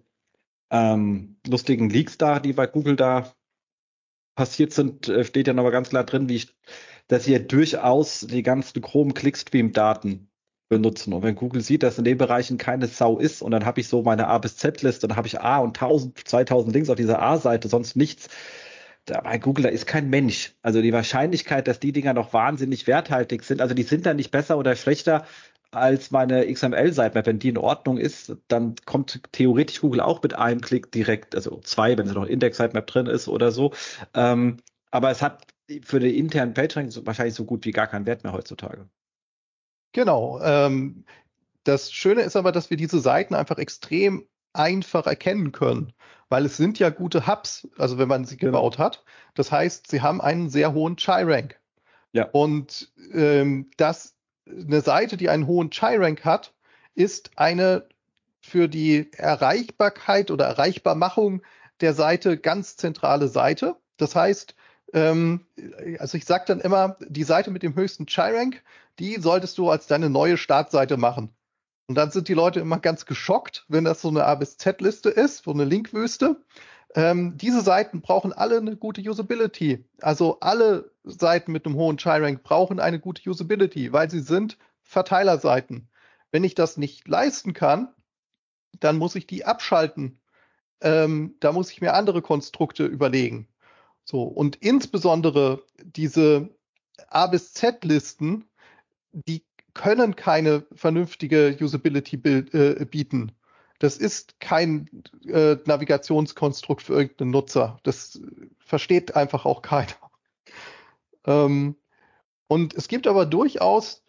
ähm, lustigen Leaks da, die bei Google da passiert sind, äh, steht ja nochmal ganz klar drin, wie ich, dass ihr durchaus die ganzen Chrome Clickstream-Daten benutzen. Und wenn Google sieht, dass in den Bereichen keine Sau ist und dann habe ich so meine A bis Z-Liste, dann habe ich A und tausend, zweitausend Links auf dieser A-Seite, sonst nichts. Da, bei Google, da ist kein Mensch. Also die Wahrscheinlichkeit, dass die Dinger noch wahnsinnig werthaltig sind, also die sind dann nicht besser oder schlechter als meine X M L-Sitemap. Wenn die in Ordnung ist, dann kommt theoretisch Google auch mit einem Klick direkt, also zwei, wenn es noch Index-Sitemap drin ist oder so. Ähm, aber es hat für den internen PageRank so, wahrscheinlich so gut wie gar keinen Wert mehr heutzutage. Genau. Ähm, das Schöne ist aber, dass wir diese Seiten einfach extrem einfach erkennen können, weil es sind ja gute Hubs, also wenn man sie gebaut Genau. hat. Das heißt, sie haben einen sehr hohen Chai-Rank. Ja. Und ähm, das, eine Seite, die einen hohen Chai-Rank hat, ist eine für die Erreichbarkeit oder Erreichbarmachung der Seite ganz zentrale Seite. Das heißt, ähm, also ich sage dann immer, die Seite mit dem höchsten Chai-Rank, die solltest du als deine neue Startseite machen. Und dann sind die Leute immer ganz geschockt, wenn das so eine A bis Z-Liste ist, so eine Linkwüste. Ähm, diese Seiten brauchen alle eine gute Usability. Also alle Seiten mit einem hohen Chai-Rank brauchen eine gute Usability, weil sie sind Verteilerseiten. Wenn ich das nicht leisten kann, dann muss ich die abschalten. Ähm, da muss ich mir andere Konstrukte überlegen. So, und insbesondere diese A bis Z-Listen, die können keine vernünftige Usability äh, bieten. Das ist kein äh, Navigationskonstrukt für irgendeinen Nutzer. Das versteht einfach auch keiner. Ähm, und es gibt aber durchaus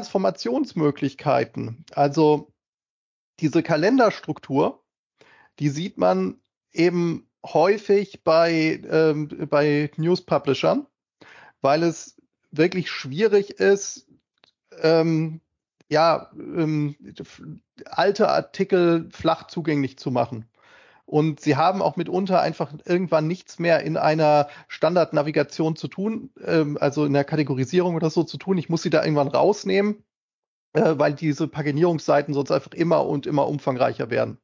Transformationsmöglichkeiten. Also diese Kalenderstruktur, die sieht man eben häufig bei, ähm, bei News-Publishern, weil es wirklich schwierig ist, ähm, ja, ähm, alte Artikel flach zugänglich zu machen. Und sie haben auch mitunter einfach irgendwann nichts mehr in einer Standardnavigation zu tun, ähm, also in der Kategorisierung oder so zu tun. Ich muss sie da irgendwann rausnehmen, äh, weil diese Paginierungsseiten sonst einfach immer und immer umfangreicher werden.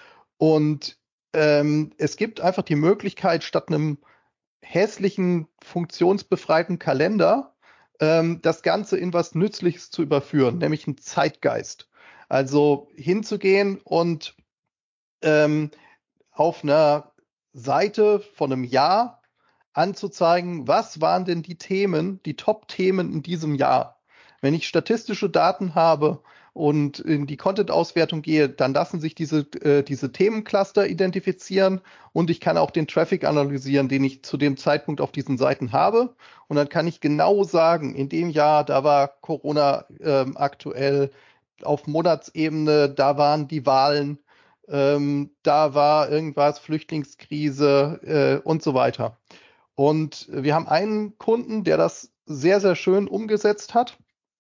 Und ähm, es gibt einfach die Möglichkeit, statt einem hässlichen, funktionsbefreiten Kalender ähm, das Ganze in was Nützliches zu überführen, nämlich einen Zeitgeist. Also hinzugehen und ähm, auf einer Seite von einem Jahr anzuzeigen, was waren denn die Themen, die Top-Themen in diesem Jahr. Wenn ich statistische Daten habe und in die Content-Auswertung gehe, dann lassen sich diese, äh, diese Themencluster identifizieren und ich kann auch den Traffic analysieren, den ich zu dem Zeitpunkt auf diesen Seiten habe. Und dann kann ich genau sagen, in dem Jahr, da war Corona ähm, aktuell auf Monatsebene, da waren die Wahlen, ähm, da war irgendwas, Flüchtlingskrise äh, und so weiter. Und wir haben einen Kunden, der das sehr, sehr schön umgesetzt hat.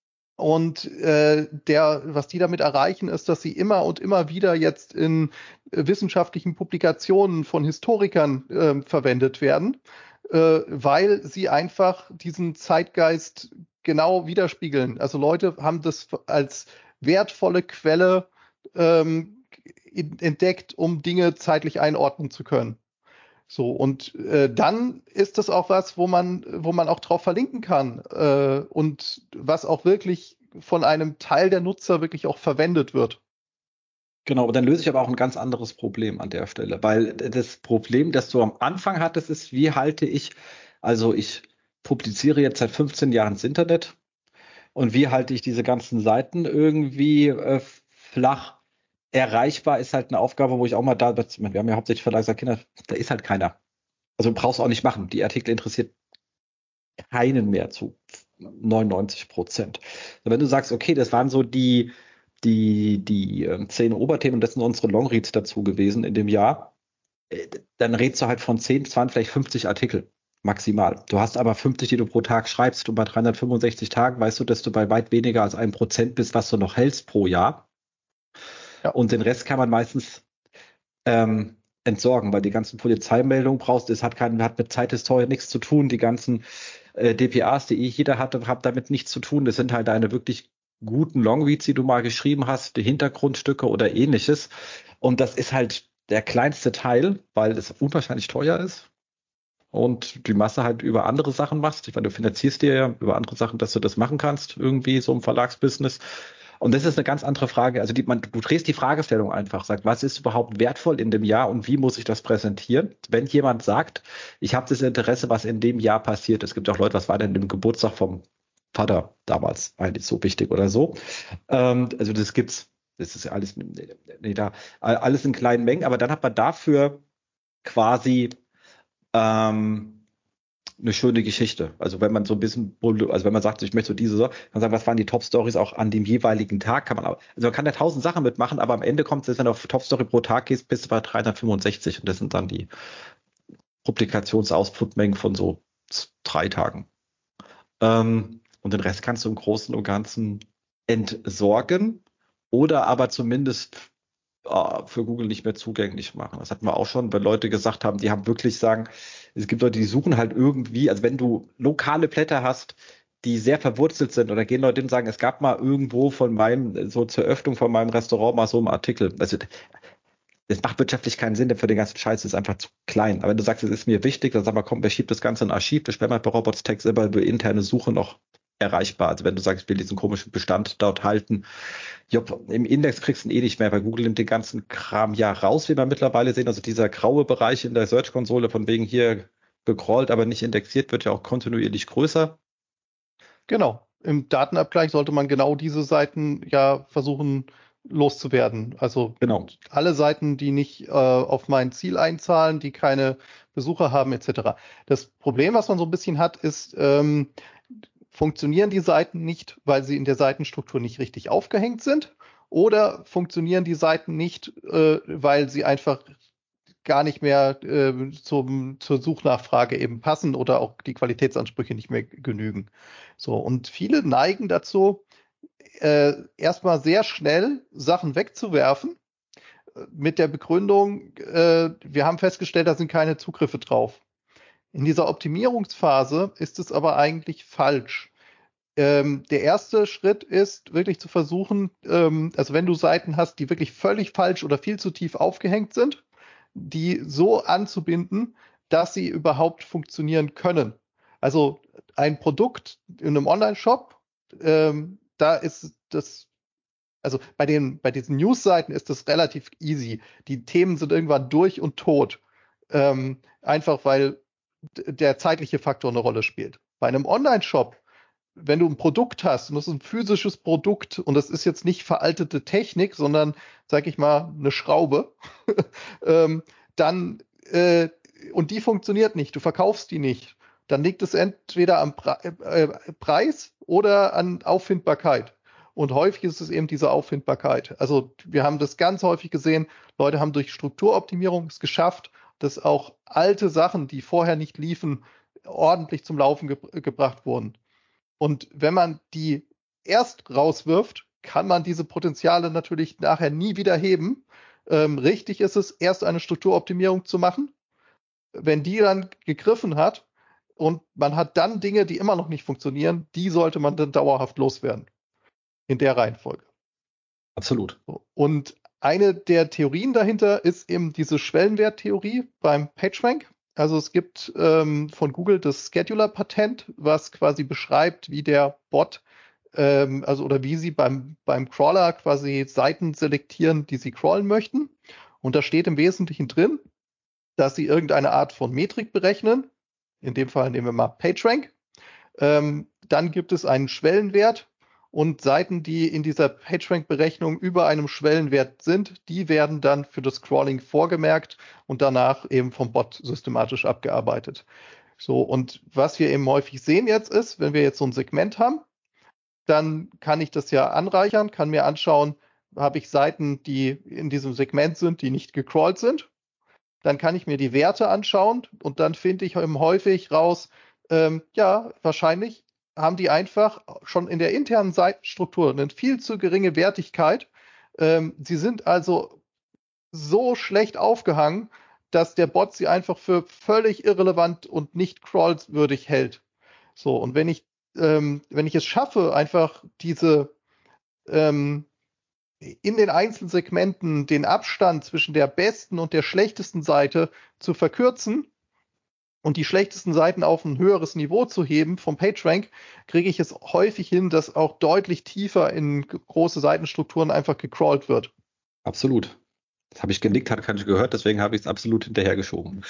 Und äh, der, was die damit erreichen, ist, dass sie immer und immer wieder jetzt in äh, wissenschaftlichen Publikationen von Historikern äh, verwendet werden, äh, weil sie einfach diesen Zeitgeist genau widerspiegeln. Also Leute haben das als wertvolle Quelle ähm, entdeckt, um Dinge zeitlich einordnen zu können. So, und äh, dann ist das auch was, wo man, wo man auch drauf verlinken kann äh, und was auch wirklich von einem Teil der Nutzer wirklich auch verwendet wird. Genau, aber dann löse ich aber auch ein ganz anderes Problem an der Stelle, weil das Problem, das du am Anfang hattest, ist, wie halte ich, also ich publiziere jetzt seit fünfzehn Jahren ins Internet und wie halte ich diese ganzen Seiten irgendwie äh, flach erreichbar, ist halt eine Aufgabe, wo ich auch mal da, wir haben ja hauptsächlich Verlagskinder, da ist halt keiner. Also brauchst du auch nicht machen. Die Artikel interessiert keinen mehr zu neunundneunzig Prozent. Wenn du sagst, okay, das waren so die, die, die äh, zehn Oberthemen und das sind unsere Longreads dazu gewesen in dem Jahr, äh, dann redest du halt von zehn, zwanzig, vielleicht fünfzig Artikel maximal. Du hast aber fünfzig, die du pro Tag schreibst und bei dreihundertfünfundsechzig Tagen weißt du, dass du bei weit weniger als einem Prozent bist, was du noch hältst pro Jahr. Ja. Und den Rest kann man meistens ähm, entsorgen, weil die ganzen Polizeimeldungen brauchst, es hat, kein, hat mit Zeithistorie nichts zu tun, die ganzen äh, D P As, die eh jeder hatte, haben damit nichts zu tun, das sind halt deine wirklich guten Longreads, die du mal geschrieben hast, die Hintergrundstücke oder ähnliches und das ist halt der kleinste Teil, weil es unwahrscheinlich teuer ist und die Masse halt über andere Sachen machst, ich meine, du finanzierst dir ja über andere Sachen, dass du das machen kannst, irgendwie so im Verlagsbusiness. Und das ist eine ganz andere Frage. Also die, man, du drehst die Fragestellung einfach, sag, was ist überhaupt wertvoll in dem Jahr und wie muss ich das präsentieren? Wenn jemand sagt, ich habe das Interesse, was in dem Jahr passiert, es gibt auch Leute, was war denn im Geburtstag vom Vater damals eigentlich so wichtig oder so. Ähm, also das gibt's, das ist ja alles, nee, da, alles in kleinen Mengen, aber dann hat man dafür quasi ähm, eine schöne Geschichte. Also wenn man so ein bisschen, also wenn man sagt, ich möchte so diese, kann man sagen, was waren die Top-Stories auch an dem jeweiligen Tag, kann man auch, also man kann da tausend Sachen mitmachen, aber am Ende kommt es, wenn du auf Top-Story pro Tag gehst, bist du bei dreihundertfünfundsechzig und das sind dann die Publikations-Output-Mengen von so drei Tagen. Ähm, und den Rest kannst du im Großen und Ganzen entsorgen oder aber zumindest äh, für Google nicht mehr zugänglich machen. Das hatten wir auch schon, weil Leute gesagt haben, die haben wirklich sagen, es gibt Leute, die suchen halt irgendwie, also wenn du lokale Blätter hast, die sehr verwurzelt sind, oder gehen Leute hin und sagen, es gab mal irgendwo von meinem, so zur Öffnung von meinem Restaurant mal so einen Artikel. Also das macht wirtschaftlich keinen Sinn, denn für den ganzen Scheiß ist einfach zu klein. Aber wenn du sagst, es ist mir wichtig, dann sag mal, komm, wer schiebt das Ganze in ein Archiv, das sperren wir bei Robots.txt immer über interne Suche noch erreichbar. Also wenn du sagst, ich will diesen komischen Bestand dort halten, Job, im Index kriegst du ihn eh nicht mehr, weil Google nimmt den ganzen Kram ja raus, wie wir mittlerweile sehen. Also dieser graue Bereich in der Search-Konsole, von wegen hier gecrawlt, aber nicht indexiert, wird ja auch kontinuierlich größer. Genau. Im Datenabgleich sollte man genau diese Seiten ja versuchen loszuwerden. Also Genau. alle Seiten, die nicht äh, auf mein Ziel einzahlen, die keine Besucher haben, et cetera. Das Problem, was man so ein bisschen hat, ist, ähm, funktionieren die Seiten nicht, weil sie in der Seitenstruktur nicht richtig aufgehängt sind, oder funktionieren die Seiten nicht, äh, weil sie einfach gar nicht mehr äh, zum, zur Suchnachfrage eben passen oder auch die Qualitätsansprüche nicht mehr genügen. So, und viele neigen dazu, äh, erstmal sehr schnell Sachen wegzuwerfen, äh, mit der Begründung, äh, wir haben festgestellt, da sind keine Zugriffe drauf. In dieser Optimierungsphase ist es aber eigentlich falsch. Ähm, der erste Schritt ist wirklich zu versuchen, ähm, also wenn du Seiten hast, die wirklich völlig falsch oder viel zu tief aufgehängt sind, die so anzubinden, dass sie überhaupt funktionieren können. Also ein Produkt in einem Online-Shop, ähm, da ist das, also bei den, bei diesen News-Seiten ist das relativ easy. Die Themen sind irgendwann durch und tot. Ähm, einfach weil der zeitliche Faktor eine Rolle spielt. Bei einem Online-Shop, wenn du ein Produkt hast und das ist ein physisches Produkt und das ist jetzt nicht veraltete Technik, sondern, sag ich mal, eine Schraube, ähm, dann äh, und die funktioniert nicht, du verkaufst die nicht, dann liegt es entweder am Pre äh, Preis oder an Auffindbarkeit. Und häufig ist es eben diese Auffindbarkeit. Also wir haben das ganz häufig gesehen, Leute haben durch Strukturoptimierung es geschafft, dass auch alte Sachen, die vorher nicht liefen, ordentlich zum Laufen ge gebracht wurden. Und wenn man die erst rauswirft, kann man diese Potenziale natürlich nachher nie wieder heben. Ähm, richtig ist es, erst eine Strukturoptimierung zu machen. Wenn die dann gegriffen hat und man hat dann Dinge, die immer noch nicht funktionieren, die sollte man dann dauerhaft loswerden. In der Reihenfolge. Absolut. Und eine der Theorien dahinter ist eben diese Schwellenwerttheorie beim PageRank. Also es gibt ähm, von Google das Scheduler-Patent, was quasi beschreibt, wie der Bot, ähm, also oder wie sie beim, beim Crawler quasi Seiten selektieren, die sie crawlen möchten. Und da steht im Wesentlichen drin, dass sie irgendeine Art von Metrik berechnen. In dem Fall nehmen wir mal PageRank. Ähm, dann gibt es einen Schwellenwert. Und Seiten, die in dieser PageRank-Berechnung über einem Schwellenwert sind, die werden dann für das Crawling vorgemerkt und danach eben vom Bot systematisch abgearbeitet. So, und was wir eben häufig sehen jetzt ist, wenn wir jetzt so ein Segment haben, dann kann ich das ja anreichern, kann mir anschauen, habe ich Seiten, die in diesem Segment sind, die nicht gecrawlt sind. Dann kann ich mir die Werte anschauen und dann finde ich eben häufig raus, ähm, ja, wahrscheinlich haben die einfach schon in der internen Seitenstruktur eine viel zu geringe Wertigkeit. Ähm, sie sind also so schlecht aufgehangen, dass der Bot sie einfach für völlig irrelevant und nicht crawlwürdig hält. So, und wenn ich, ähm, wenn ich es schaffe, einfach diese ähm, in den einzelnen Segmenten den Abstand zwischen der besten und der schlechtesten Seite zu verkürzen, und die schlechtesten Seiten auf ein höheres Niveau zu heben vom PageRank, kriege ich es häufig hin, dass auch deutlich tiefer in große Seitenstrukturen einfach gecrawlt wird. Absolut. Das habe ich genickt, hat keiner gehört, deswegen habe ich es absolut hinterhergeschoben.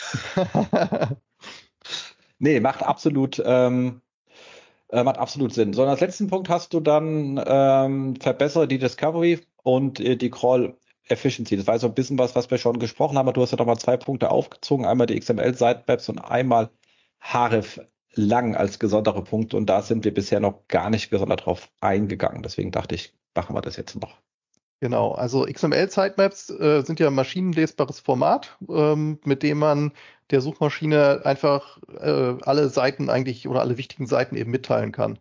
Nee, macht absolut, ähm, äh, macht absolut Sinn. So, und als letzten Punkt hast du dann ähm, verbessere die Discovery und äh, die Crawl Efficiency. Das war so ein bisschen was, was wir schon gesprochen haben, aber du hast ja noch mal zwei Punkte aufgezogen. Einmal die X M L-Sitemaps und einmal hreflang als gesonderte Punkte. Und da sind wir bisher noch gar nicht gesondert drauf eingegangen. Deswegen dachte ich, machen wir das jetzt noch. Genau, also X M L-Sitemaps äh, sind ja ein maschinenlesbares Format, ähm, mit dem man der Suchmaschine einfach äh, alle Seiten eigentlich oder alle wichtigen Seiten eben mitteilen kann.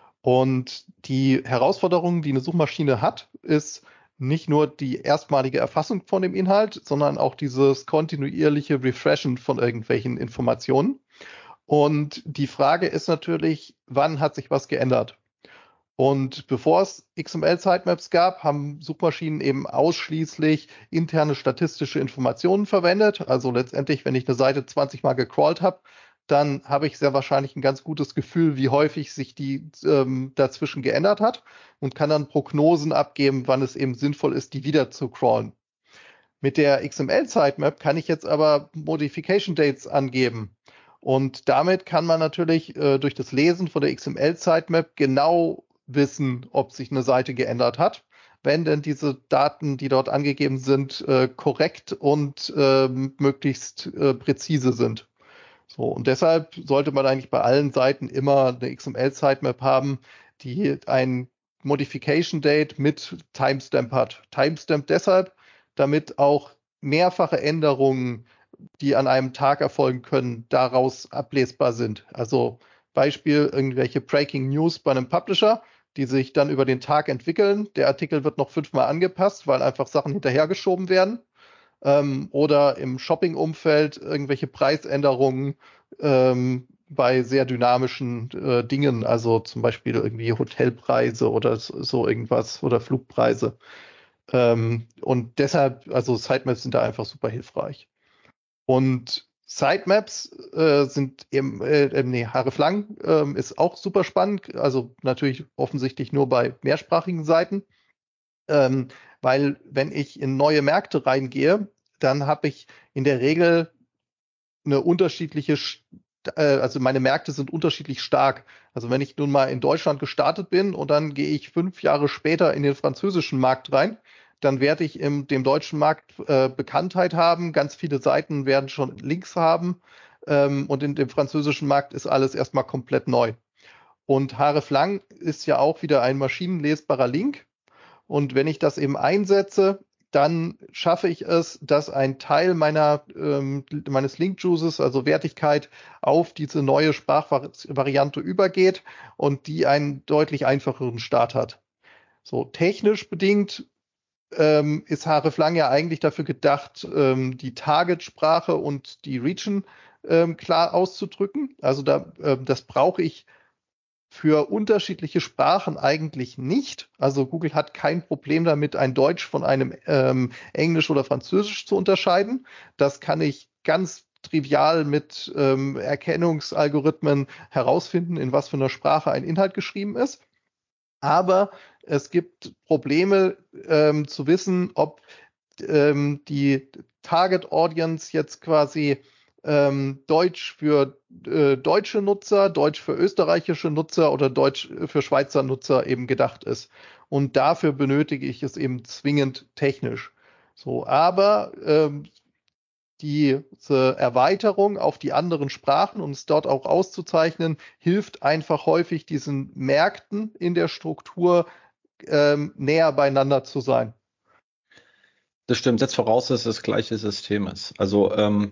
Und die Herausforderung, die eine Suchmaschine hat, ist nicht nur die erstmalige Erfassung von dem Inhalt, sondern auch dieses kontinuierliche Refreshen von irgendwelchen Informationen. Und die Frage ist natürlich, wann hat sich was geändert? Und bevor es X M L-Sitemaps gab, haben Suchmaschinen eben ausschließlich interne statistische Informationen verwendet. Also letztendlich, wenn ich eine Seite zwanzig Mal gecrawlt habe, dann habe ich sehr wahrscheinlich ein ganz gutes Gefühl, wie häufig sich die ähm, dazwischen geändert hat und kann dann Prognosen abgeben, wann es eben sinnvoll ist, die wieder zu crawlen. Mit der X M L-Sitemap kann ich jetzt aber Modification Dates angeben. Und damit kann man natürlich äh, durch das Lesen von der X M L-Sitemap genau wissen, ob sich eine Seite geändert hat, wenn denn diese Daten, die dort angegeben sind, äh, korrekt und äh, möglichst äh, präzise sind. So, und deshalb sollte man eigentlich bei allen Seiten immer eine X M L-Sitemap haben, die ein Modification Date mit Timestamp hat. Timestamp deshalb, damit auch mehrfache Änderungen, die an einem Tag erfolgen können, daraus ablesbar sind. Also Beispiel irgendwelche Breaking News bei einem Publisher, die sich dann über den Tag entwickeln. Der Artikel wird noch fünfmal angepasst, weil einfach Sachen hinterhergeschoben werden. Ähm, oder im Shopping-Umfeld irgendwelche Preisänderungen ähm, bei sehr dynamischen äh, Dingen, also zum Beispiel irgendwie Hotelpreise oder so irgendwas oder Flugpreise. Ähm, und deshalb, also Sitemaps sind da einfach super hilfreich. Und Sitemaps äh, sind eben, äh, nee, hreflang äh, ist auch super spannend, also natürlich offensichtlich nur bei mehrsprachigen Seiten, ähm, weil wenn ich in neue Märkte reingehe, dann habe ich in der Regel eine unterschiedliche, äh, also meine Märkte sind unterschiedlich stark. Also wenn ich nun mal in Deutschland gestartet bin und dann gehe ich fünf Jahre später in den französischen Markt rein, dann werde ich im dem deutschen Markt äh, Bekanntheit haben. Ganz viele Seiten werden schon Links haben. Ähm, und in dem französischen Markt ist alles erstmal komplett neu. Und hreflang ist ja auch wieder ein maschinenlesbarer Link. Und wenn ich das eben einsetze, dann schaffe ich es, dass ein Teil meiner, ähm, meines Link-Juices, also Wertigkeit, auf diese neue Sprachvariante übergeht und die einen deutlich einfacheren Start hat. So technisch bedingt ähm, ist hreflang ja eigentlich dafür gedacht, ähm, die Target-Sprache und die Region ähm, klar auszudrücken. Also da, ähm, das brauche ich für unterschiedliche Sprachen eigentlich nicht. Also Google hat kein Problem damit, ein Deutsch von einem ähm, Englisch oder Französisch zu unterscheiden. Das kann ich ganz trivial mit ähm, Erkennungsalgorithmen herausfinden, in was für einer Sprache ein Inhalt geschrieben ist. Aber es gibt Probleme ähm, zu wissen, ob ähm, die Target Audience jetzt quasi ähm, Deutsch für äh, deutsche Nutzer, Deutsch für österreichische Nutzer oder Deutsch für Schweizer Nutzer eben gedacht ist. Und dafür benötige ich es eben zwingend technisch. So, aber ähm, diese Erweiterung auf die anderen Sprachen und es dort auch auszuzeichnen, hilft einfach häufig diesen Märkten in der Struktur ähm, näher beieinander zu sein. Das stimmt, setzt voraus, dass es das gleiche System ist. Also ähm,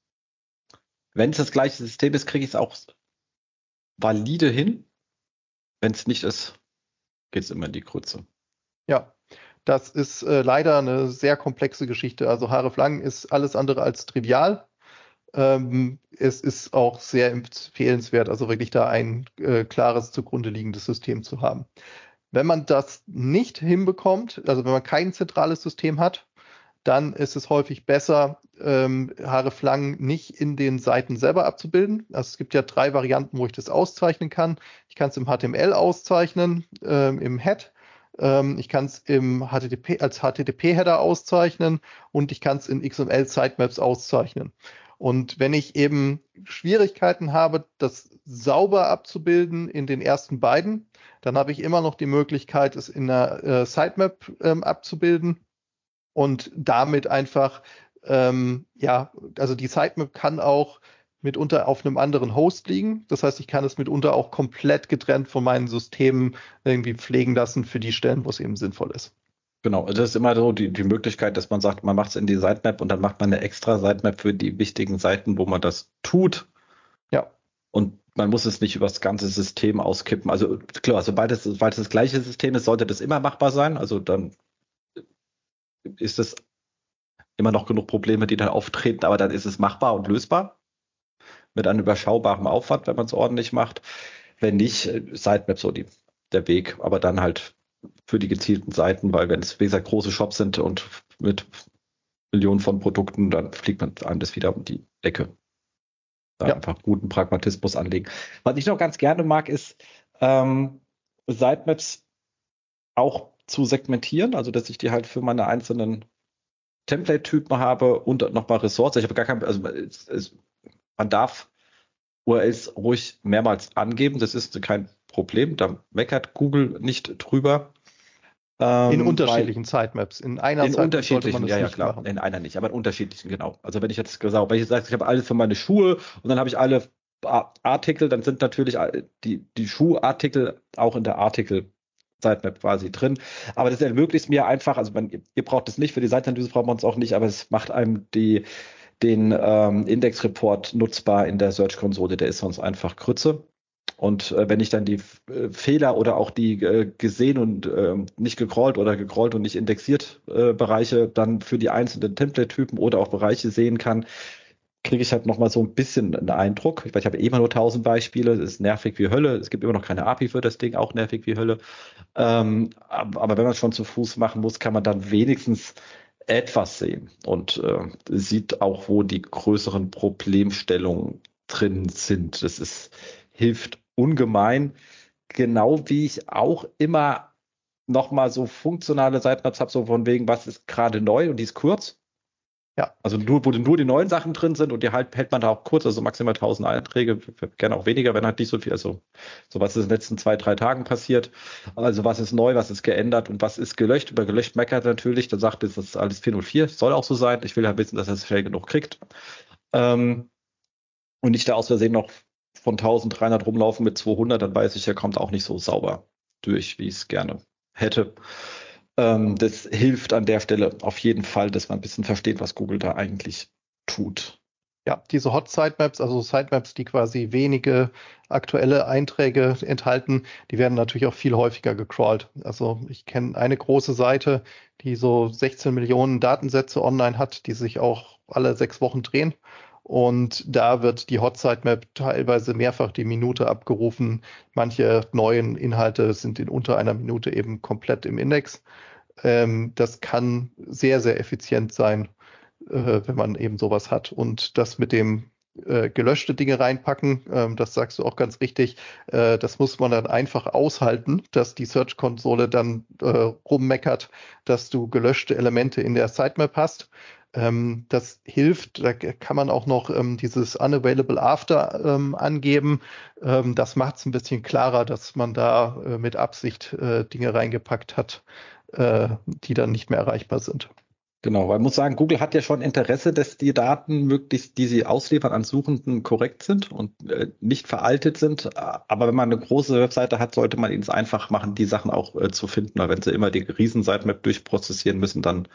wenn es das gleiche System ist, kriege ich es auch valide hin. Wenn es nicht ist, geht es immer in die Krütze. Ja, das ist äh, leider eine sehr komplexe Geschichte. Also hreflang ist alles andere als trivial. Ähm, es ist auch sehr empfehlenswert, also wirklich da ein äh, klares zugrunde liegendes System zu haben. Wenn man das nicht hinbekommt, also wenn man kein zentrales System hat, dann ist es häufig besser, ähm, hreflang nicht in den Seiten selber abzubilden. Also es gibt ja drei Varianten, wo ich das auszeichnen kann. Ich kann es im H T M L auszeichnen, ähm, im Head. Ähm, ich kann es im H T T P als H T T P-Header auszeichnen und ich kann es in X M L-Sitemaps auszeichnen. Und wenn ich eben Schwierigkeiten habe, das sauber abzubilden in den ersten beiden, dann habe ich immer noch die Möglichkeit, es in einer äh, Sitemap ähm, abzubilden und damit einfach, ähm, ja, also die Sitemap kann auch mitunter auf einem anderen Host liegen. Das heißt, ich kann es mitunter auch komplett getrennt von meinen Systemen irgendwie pflegen lassen für die Stellen, wo es eben sinnvoll ist. Genau, also das ist immer so die, die Möglichkeit, dass man sagt, man macht es in die Sitemap und dann macht man eine extra Sitemap für die wichtigen Seiten, wo man das tut. Ja. Und man muss es nicht über das ganze System auskippen. Also klar, sobald es, sobald es das gleiche System ist, sollte das immer machbar sein. Also dann ist es immer noch genug Probleme, die dann auftreten, aber dann ist es machbar und lösbar. Mit einem überschaubaren Aufwand, wenn man es ordentlich macht. Wenn nicht, Sitemap so die, der Weg, aber dann halt für die gezielten Seiten, weil wenn es, wie gesagt, große Shops sind und mit Millionen von Produkten, dann fliegt man einem das wieder um die Ecke. Da ja. Einfach guten Pragmatismus anlegen. Was ich noch ganz gerne mag, ist ähm, Sitemaps auch zu segmentieren, also dass ich die halt für meine einzelnen Template-Typen habe und nochmal Ressourcen. Ich habe gar kein, also es, es, man darf U R Ls ruhig mehrmals angeben, das ist kein Problem, da meckert Google nicht drüber. Ähm, in unterschiedlichen Sitemaps. In einer in Sitemap unterschiedlichen, sollte man das ja, ja, nicht klar. machen. In einer nicht, aber in unterschiedlichen, genau. Also wenn ich jetzt gesagt, wenn ich sage, ich habe alles für meine Schuhe und dann habe ich alle Artikel, dann sind natürlich die, die Schuhartikel auch in der Artikel Sitemap quasi drin. Aber das ermöglicht mir einfach, also man, ihr braucht es nicht, für die Seitenanalyse braucht man es auch nicht, aber es macht einem die, den ähm, Index-Report nutzbar in der Search-Konsole, der ist sonst einfach Krütze. Und äh, wenn ich dann die äh, Fehler oder auch die äh, gesehen und äh, nicht gecrawlt oder gecrawlt und nicht indexiert äh, Bereiche dann für die einzelnen Template-Typen oder auch Bereiche sehen kann, kriege ich halt nochmal so ein bisschen einen Eindruck. Ich, ich habe eh immer nur tausend Beispiele, es ist nervig wie Hölle, es gibt immer noch keine A P I für das Ding, auch nervig wie Hölle. Ähm, aber, aber wenn man es schon zu Fuß machen muss, kann man dann wenigstens etwas sehen und äh, sieht auch, wo die größeren Problemstellungen drin sind. Das ist, hilft ungemein, genau wie ich auch immer nochmal so funktionale Sitemaps habe, so von wegen, was ist gerade neu und die ist kurz. Ja. Also nur, wo nur die neuen Sachen drin sind und die halt hält man da auch kurz, also maximal tausend Einträge, gerne auch weniger, wenn halt nicht so viel, also so was ist in den letzten zwei, drei Tagen passiert, also was ist neu, was ist geändert und was ist gelöscht, über gelöscht meckert natürlich, dann sagt es, das ist alles vier null vier, soll auch so sein, ich will halt wissen, dass er es schnell genug kriegt ähm, und nicht da aus Versehen noch von eintausenddreihundert rumlaufen mit zweihundert, dann weiß ich, er kommt auch nicht so sauber durch, wie ich es gerne hätte. Das hilft an der Stelle auf jeden Fall, dass man ein bisschen versteht, was Google da eigentlich tut. Ja, diese Hot Sitemaps, also Sitemaps, die quasi wenige aktuelle Einträge enthalten, die werden natürlich auch viel häufiger gecrawlt. Also ich kenne eine große Seite, die so sechzehn Millionen Datensätze online hat, die sich auch alle sechs Wochen drehen. Und da wird die Hot Sitemap teilweise mehrfach die Minute abgerufen. Manche neuen Inhalte sind in unter einer Minute eben komplett im Index. Ähm, das kann sehr, sehr effizient sein, äh, wenn man eben sowas hat. Und das mit dem äh, gelöschte Dinge reinpacken, ähm, das sagst du auch ganz richtig, äh, das muss man dann einfach aushalten, dass die Search-Konsole dann äh, rummeckert, dass du gelöschte Elemente in der Sitemap hast. Ähm, das hilft, da kann man auch noch ähm, dieses Unavailable After ähm, angeben. Ähm, das macht es ein bisschen klarer, dass man da äh, mit Absicht äh, Dinge reingepackt hat, äh, die dann nicht mehr erreichbar sind. Genau, weil ich muss sagen, Google hat ja schon Interesse, dass die Daten möglichst, die sie ausliefern an Suchenden, korrekt sind und äh, nicht veraltet sind. Aber wenn man eine große Webseite hat, sollte man ihnen es einfach machen, die Sachen auch äh, zu finden. Weil wenn sie immer die riesen Sitemap durchprozessieren müssen, dann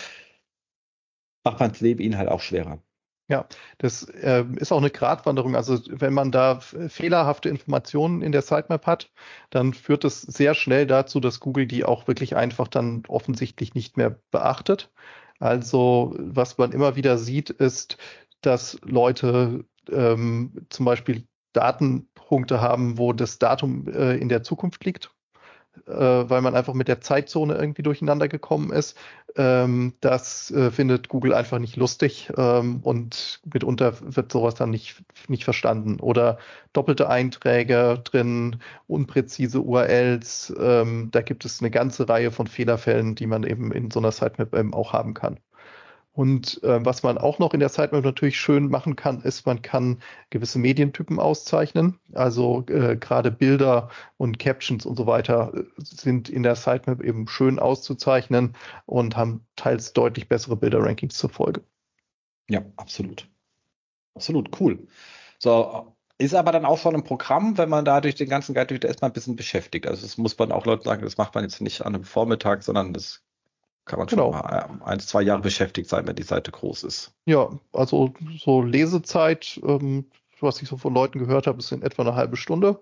macht man das Leben ihnen halt auch schwerer. Ja, das äh, ist auch eine Gratwanderung. Also wenn man da fehlerhafte Informationen in der Sitemap hat, dann führt es sehr schnell dazu, dass Google die auch wirklich einfach dann offensichtlich nicht mehr beachtet. Also was man immer wieder sieht, ist, dass Leute ähm, zum Beispiel Datenpunkte haben, wo das Datum äh, in der Zukunft liegt. äh, weil man einfach mit der Zeitzone irgendwie durcheinander gekommen ist. Ähm, das äh, findet Google einfach nicht lustig ähm, und mitunter wird sowas dann nicht, nicht verstanden. Oder doppelte Einträge drin, unpräzise U R Ls. Ähm, da gibt es eine ganze Reihe von Fehlerfällen, die man eben in so einer Sitemap eben auch haben kann. Und äh, was man auch noch in der Sitemap natürlich schön machen kann, ist, man kann gewisse Medientypen auszeichnen. Also äh, gerade Bilder und Captions und so weiter äh, sind in der Sitemap eben schön auszuzeichnen und haben teils deutlich bessere Bilder-Rankings zur Folge. Ja, absolut. Absolut, cool. So, ist aber dann auch schon ein Programm, wenn man da durch den ganzen Guide durch erstmal ein bisschen beschäftigt. Also das muss man auch Leuten sagen, das macht man jetzt nicht an einem Vormittag, sondern das kann man schon Genau. mal ein, zwei Jahre beschäftigt sein, wenn die Seite groß ist. Ja, also so Lesezeit, ähm, was ich so von Leuten gehört habe, ist in etwa eine halbe Stunde.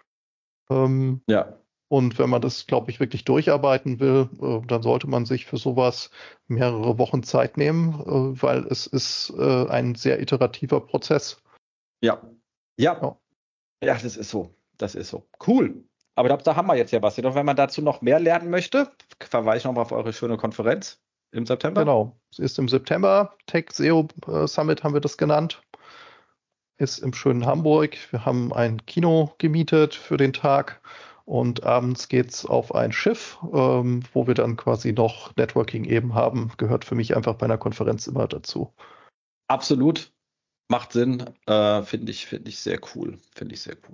Ähm, Ja. Und wenn man das, glaube ich, wirklich durcharbeiten will, äh, dann sollte man sich für sowas mehrere Wochen Zeit nehmen, äh, weil es ist äh, ein sehr iterativer Prozess. Ja. Ja. Ja. Ja, das ist so. Das ist so. Cool. Aber ich glaube, da haben wir jetzt ja was. Jedoch, wenn man dazu noch mehr lernen möchte, verweise ich nochmal auf eure schöne Konferenz im September. Genau. Es ist im September. Tech S E O Summit haben wir das genannt. Ist im schönen Hamburg. Wir haben ein Kino gemietet für den Tag. Und abends geht's auf ein Schiff, ähm, wo wir dann quasi noch Networking eben haben. Gehört für mich einfach bei einer Konferenz immer dazu. Absolut. Macht Sinn. Äh, finde ich, finde ich sehr cool. Finde ich sehr cool.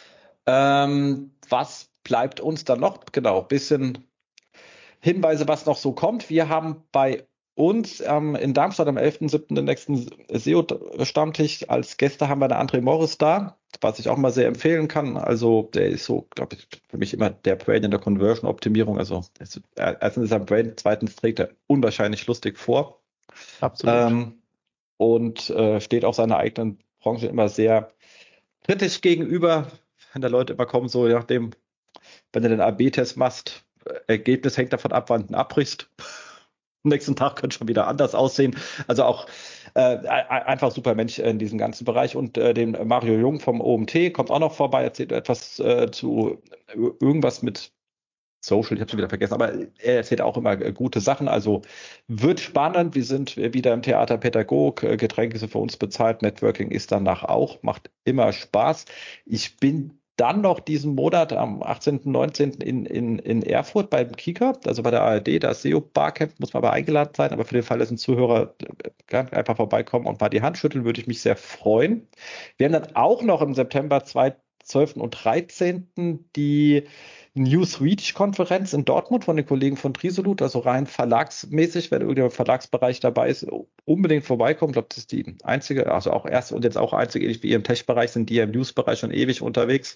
Ähm, was bleibt uns dann noch? Genau, ein bisschen Hinweise, was noch so kommt. Wir haben bei uns ähm, in Darmstadt am elften siebten den nächsten S E O-Stammtisch. Als Gäste haben wir eine André Morris da, was ich auch mal sehr empfehlen kann. Also der ist so, glaube ich, für mich immer der Brain in der Conversion-Optimierung. Also ist, erstens ist er ein Brain, zweitens trägt er unwahrscheinlich lustig vor. Absolut. Ähm, und äh, steht auch seiner eigenen Branche immer sehr kritisch gegenüber, wenn da Leute immer kommen, so je nachdem, wenn du den A B Test machst, Ergebnis hängt davon ab, wann du ihn abbrichst. Am nächsten Tag könnte schon wieder anders aussehen. Also auch äh, einfach super Mensch in diesem ganzen Bereich. Und äh, den Mario Jung vom O M T kommt auch noch vorbei, erzählt etwas äh, zu irgendwas mit Social, ich habe schon wieder vergessen, aber er erzählt auch immer gute Sachen. Also wird spannend. Wir sind wieder im Theater Pädagog. Getränke sind für uns bezahlt. Networking ist danach auch. Macht immer Spaß. Ich bin dann noch diesen Monat am achtzehnten, neunzehnten in, in, in Erfurt beim Kika, also bei der A R D, das S E O Barcamp, muss man aber eingeladen sein, aber für den Fall, dass ein Zuhörer einfach vorbeikommen und mal die Hand schütteln, würde ich mich sehr freuen. Wir haben dann auch noch im September zwölften und dreizehnten die News-Reach-Konferenz in Dortmund von den Kollegen von Trisolut, also rein verlagsmäßig, wenn irgendjemand im Verlagsbereich dabei ist, unbedingt vorbeikommen. Ich glaube, das ist die einzige, also auch erste und jetzt auch einzige, ähnlich wie ihr im Tech-Bereich, sind die ja im News-Bereich schon ewig unterwegs.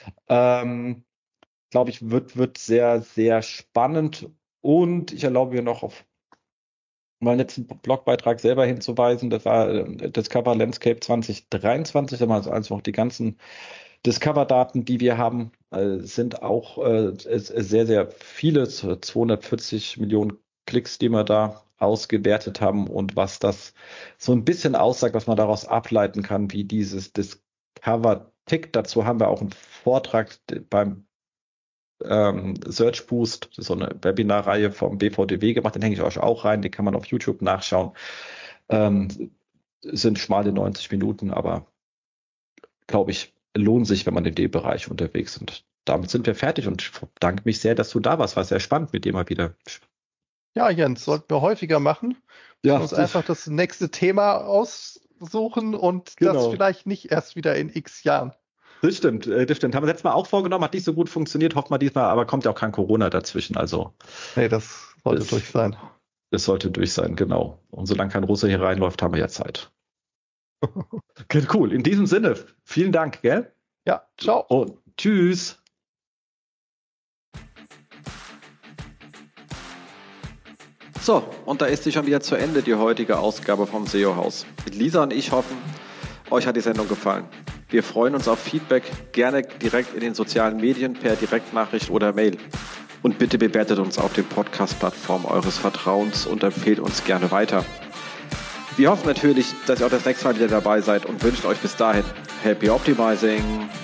Ähm, glaube ich, wird, wird sehr, sehr spannend und ich erlaube mir noch auf meinen letzten Blogbeitrag selber hinzuweisen, das war äh, Discover Landscape zwanzig dreiundzwanzig, da waren also noch die ganzen Discover-Daten, die wir haben, äh, sind auch äh, sehr, sehr viele, zweihundertvierzig Millionen Klicks, die wir da ausgewertet haben und was das so ein bisschen aussagt, was man daraus ableiten kann, wie dieses Discover tickt. Dazu haben wir auch einen Vortrag beim ähm, Search Boost, das ist so eine Webinarreihe vom B V D W gemacht, den hänge ich euch auch rein, den kann man auf YouTube nachschauen. Ähm, sind schmale neunzig Minuten, aber glaube ich, lohnt sich, wenn man in dem Bereich unterwegs sind. Damit sind wir fertig und ich danke mich sehr, dass du da warst. War sehr spannend mit dir mal wieder. Ja, Jens, sollten wir häufiger machen. Ja, uns einfach das nächste Thema aussuchen und Genau. das vielleicht nicht erst wieder in x Jahren. Das stimmt, das stimmt. Haben wir letztes Mal auch vorgenommen, hat nicht so gut funktioniert, hofft man diesmal, aber kommt ja auch kein Corona dazwischen. Also Nee, das sollte das, durch sein. Das sollte durch sein, genau. Und solange kein Russe hier reinläuft, haben wir ja Zeit. Cool, in diesem Sinne, vielen Dank, gell? Ja, ciao. Und tschüss. So, und da ist sie schon wieder zu Ende, die heutige Ausgabe vom S E O-Haus. Lisa und ich hoffen, euch hat die Sendung gefallen. Wir freuen uns auf Feedback, gerne direkt in den sozialen Medien per Direktnachricht oder Mail. Und bitte bewertet uns auf den Podcast-Plattformen eures Vertrauens und empfehlt uns gerne weiter. Wir hoffen natürlich, dass ihr auch das nächste Mal wieder dabei seid und wünschen euch bis dahin Happy Optimizing!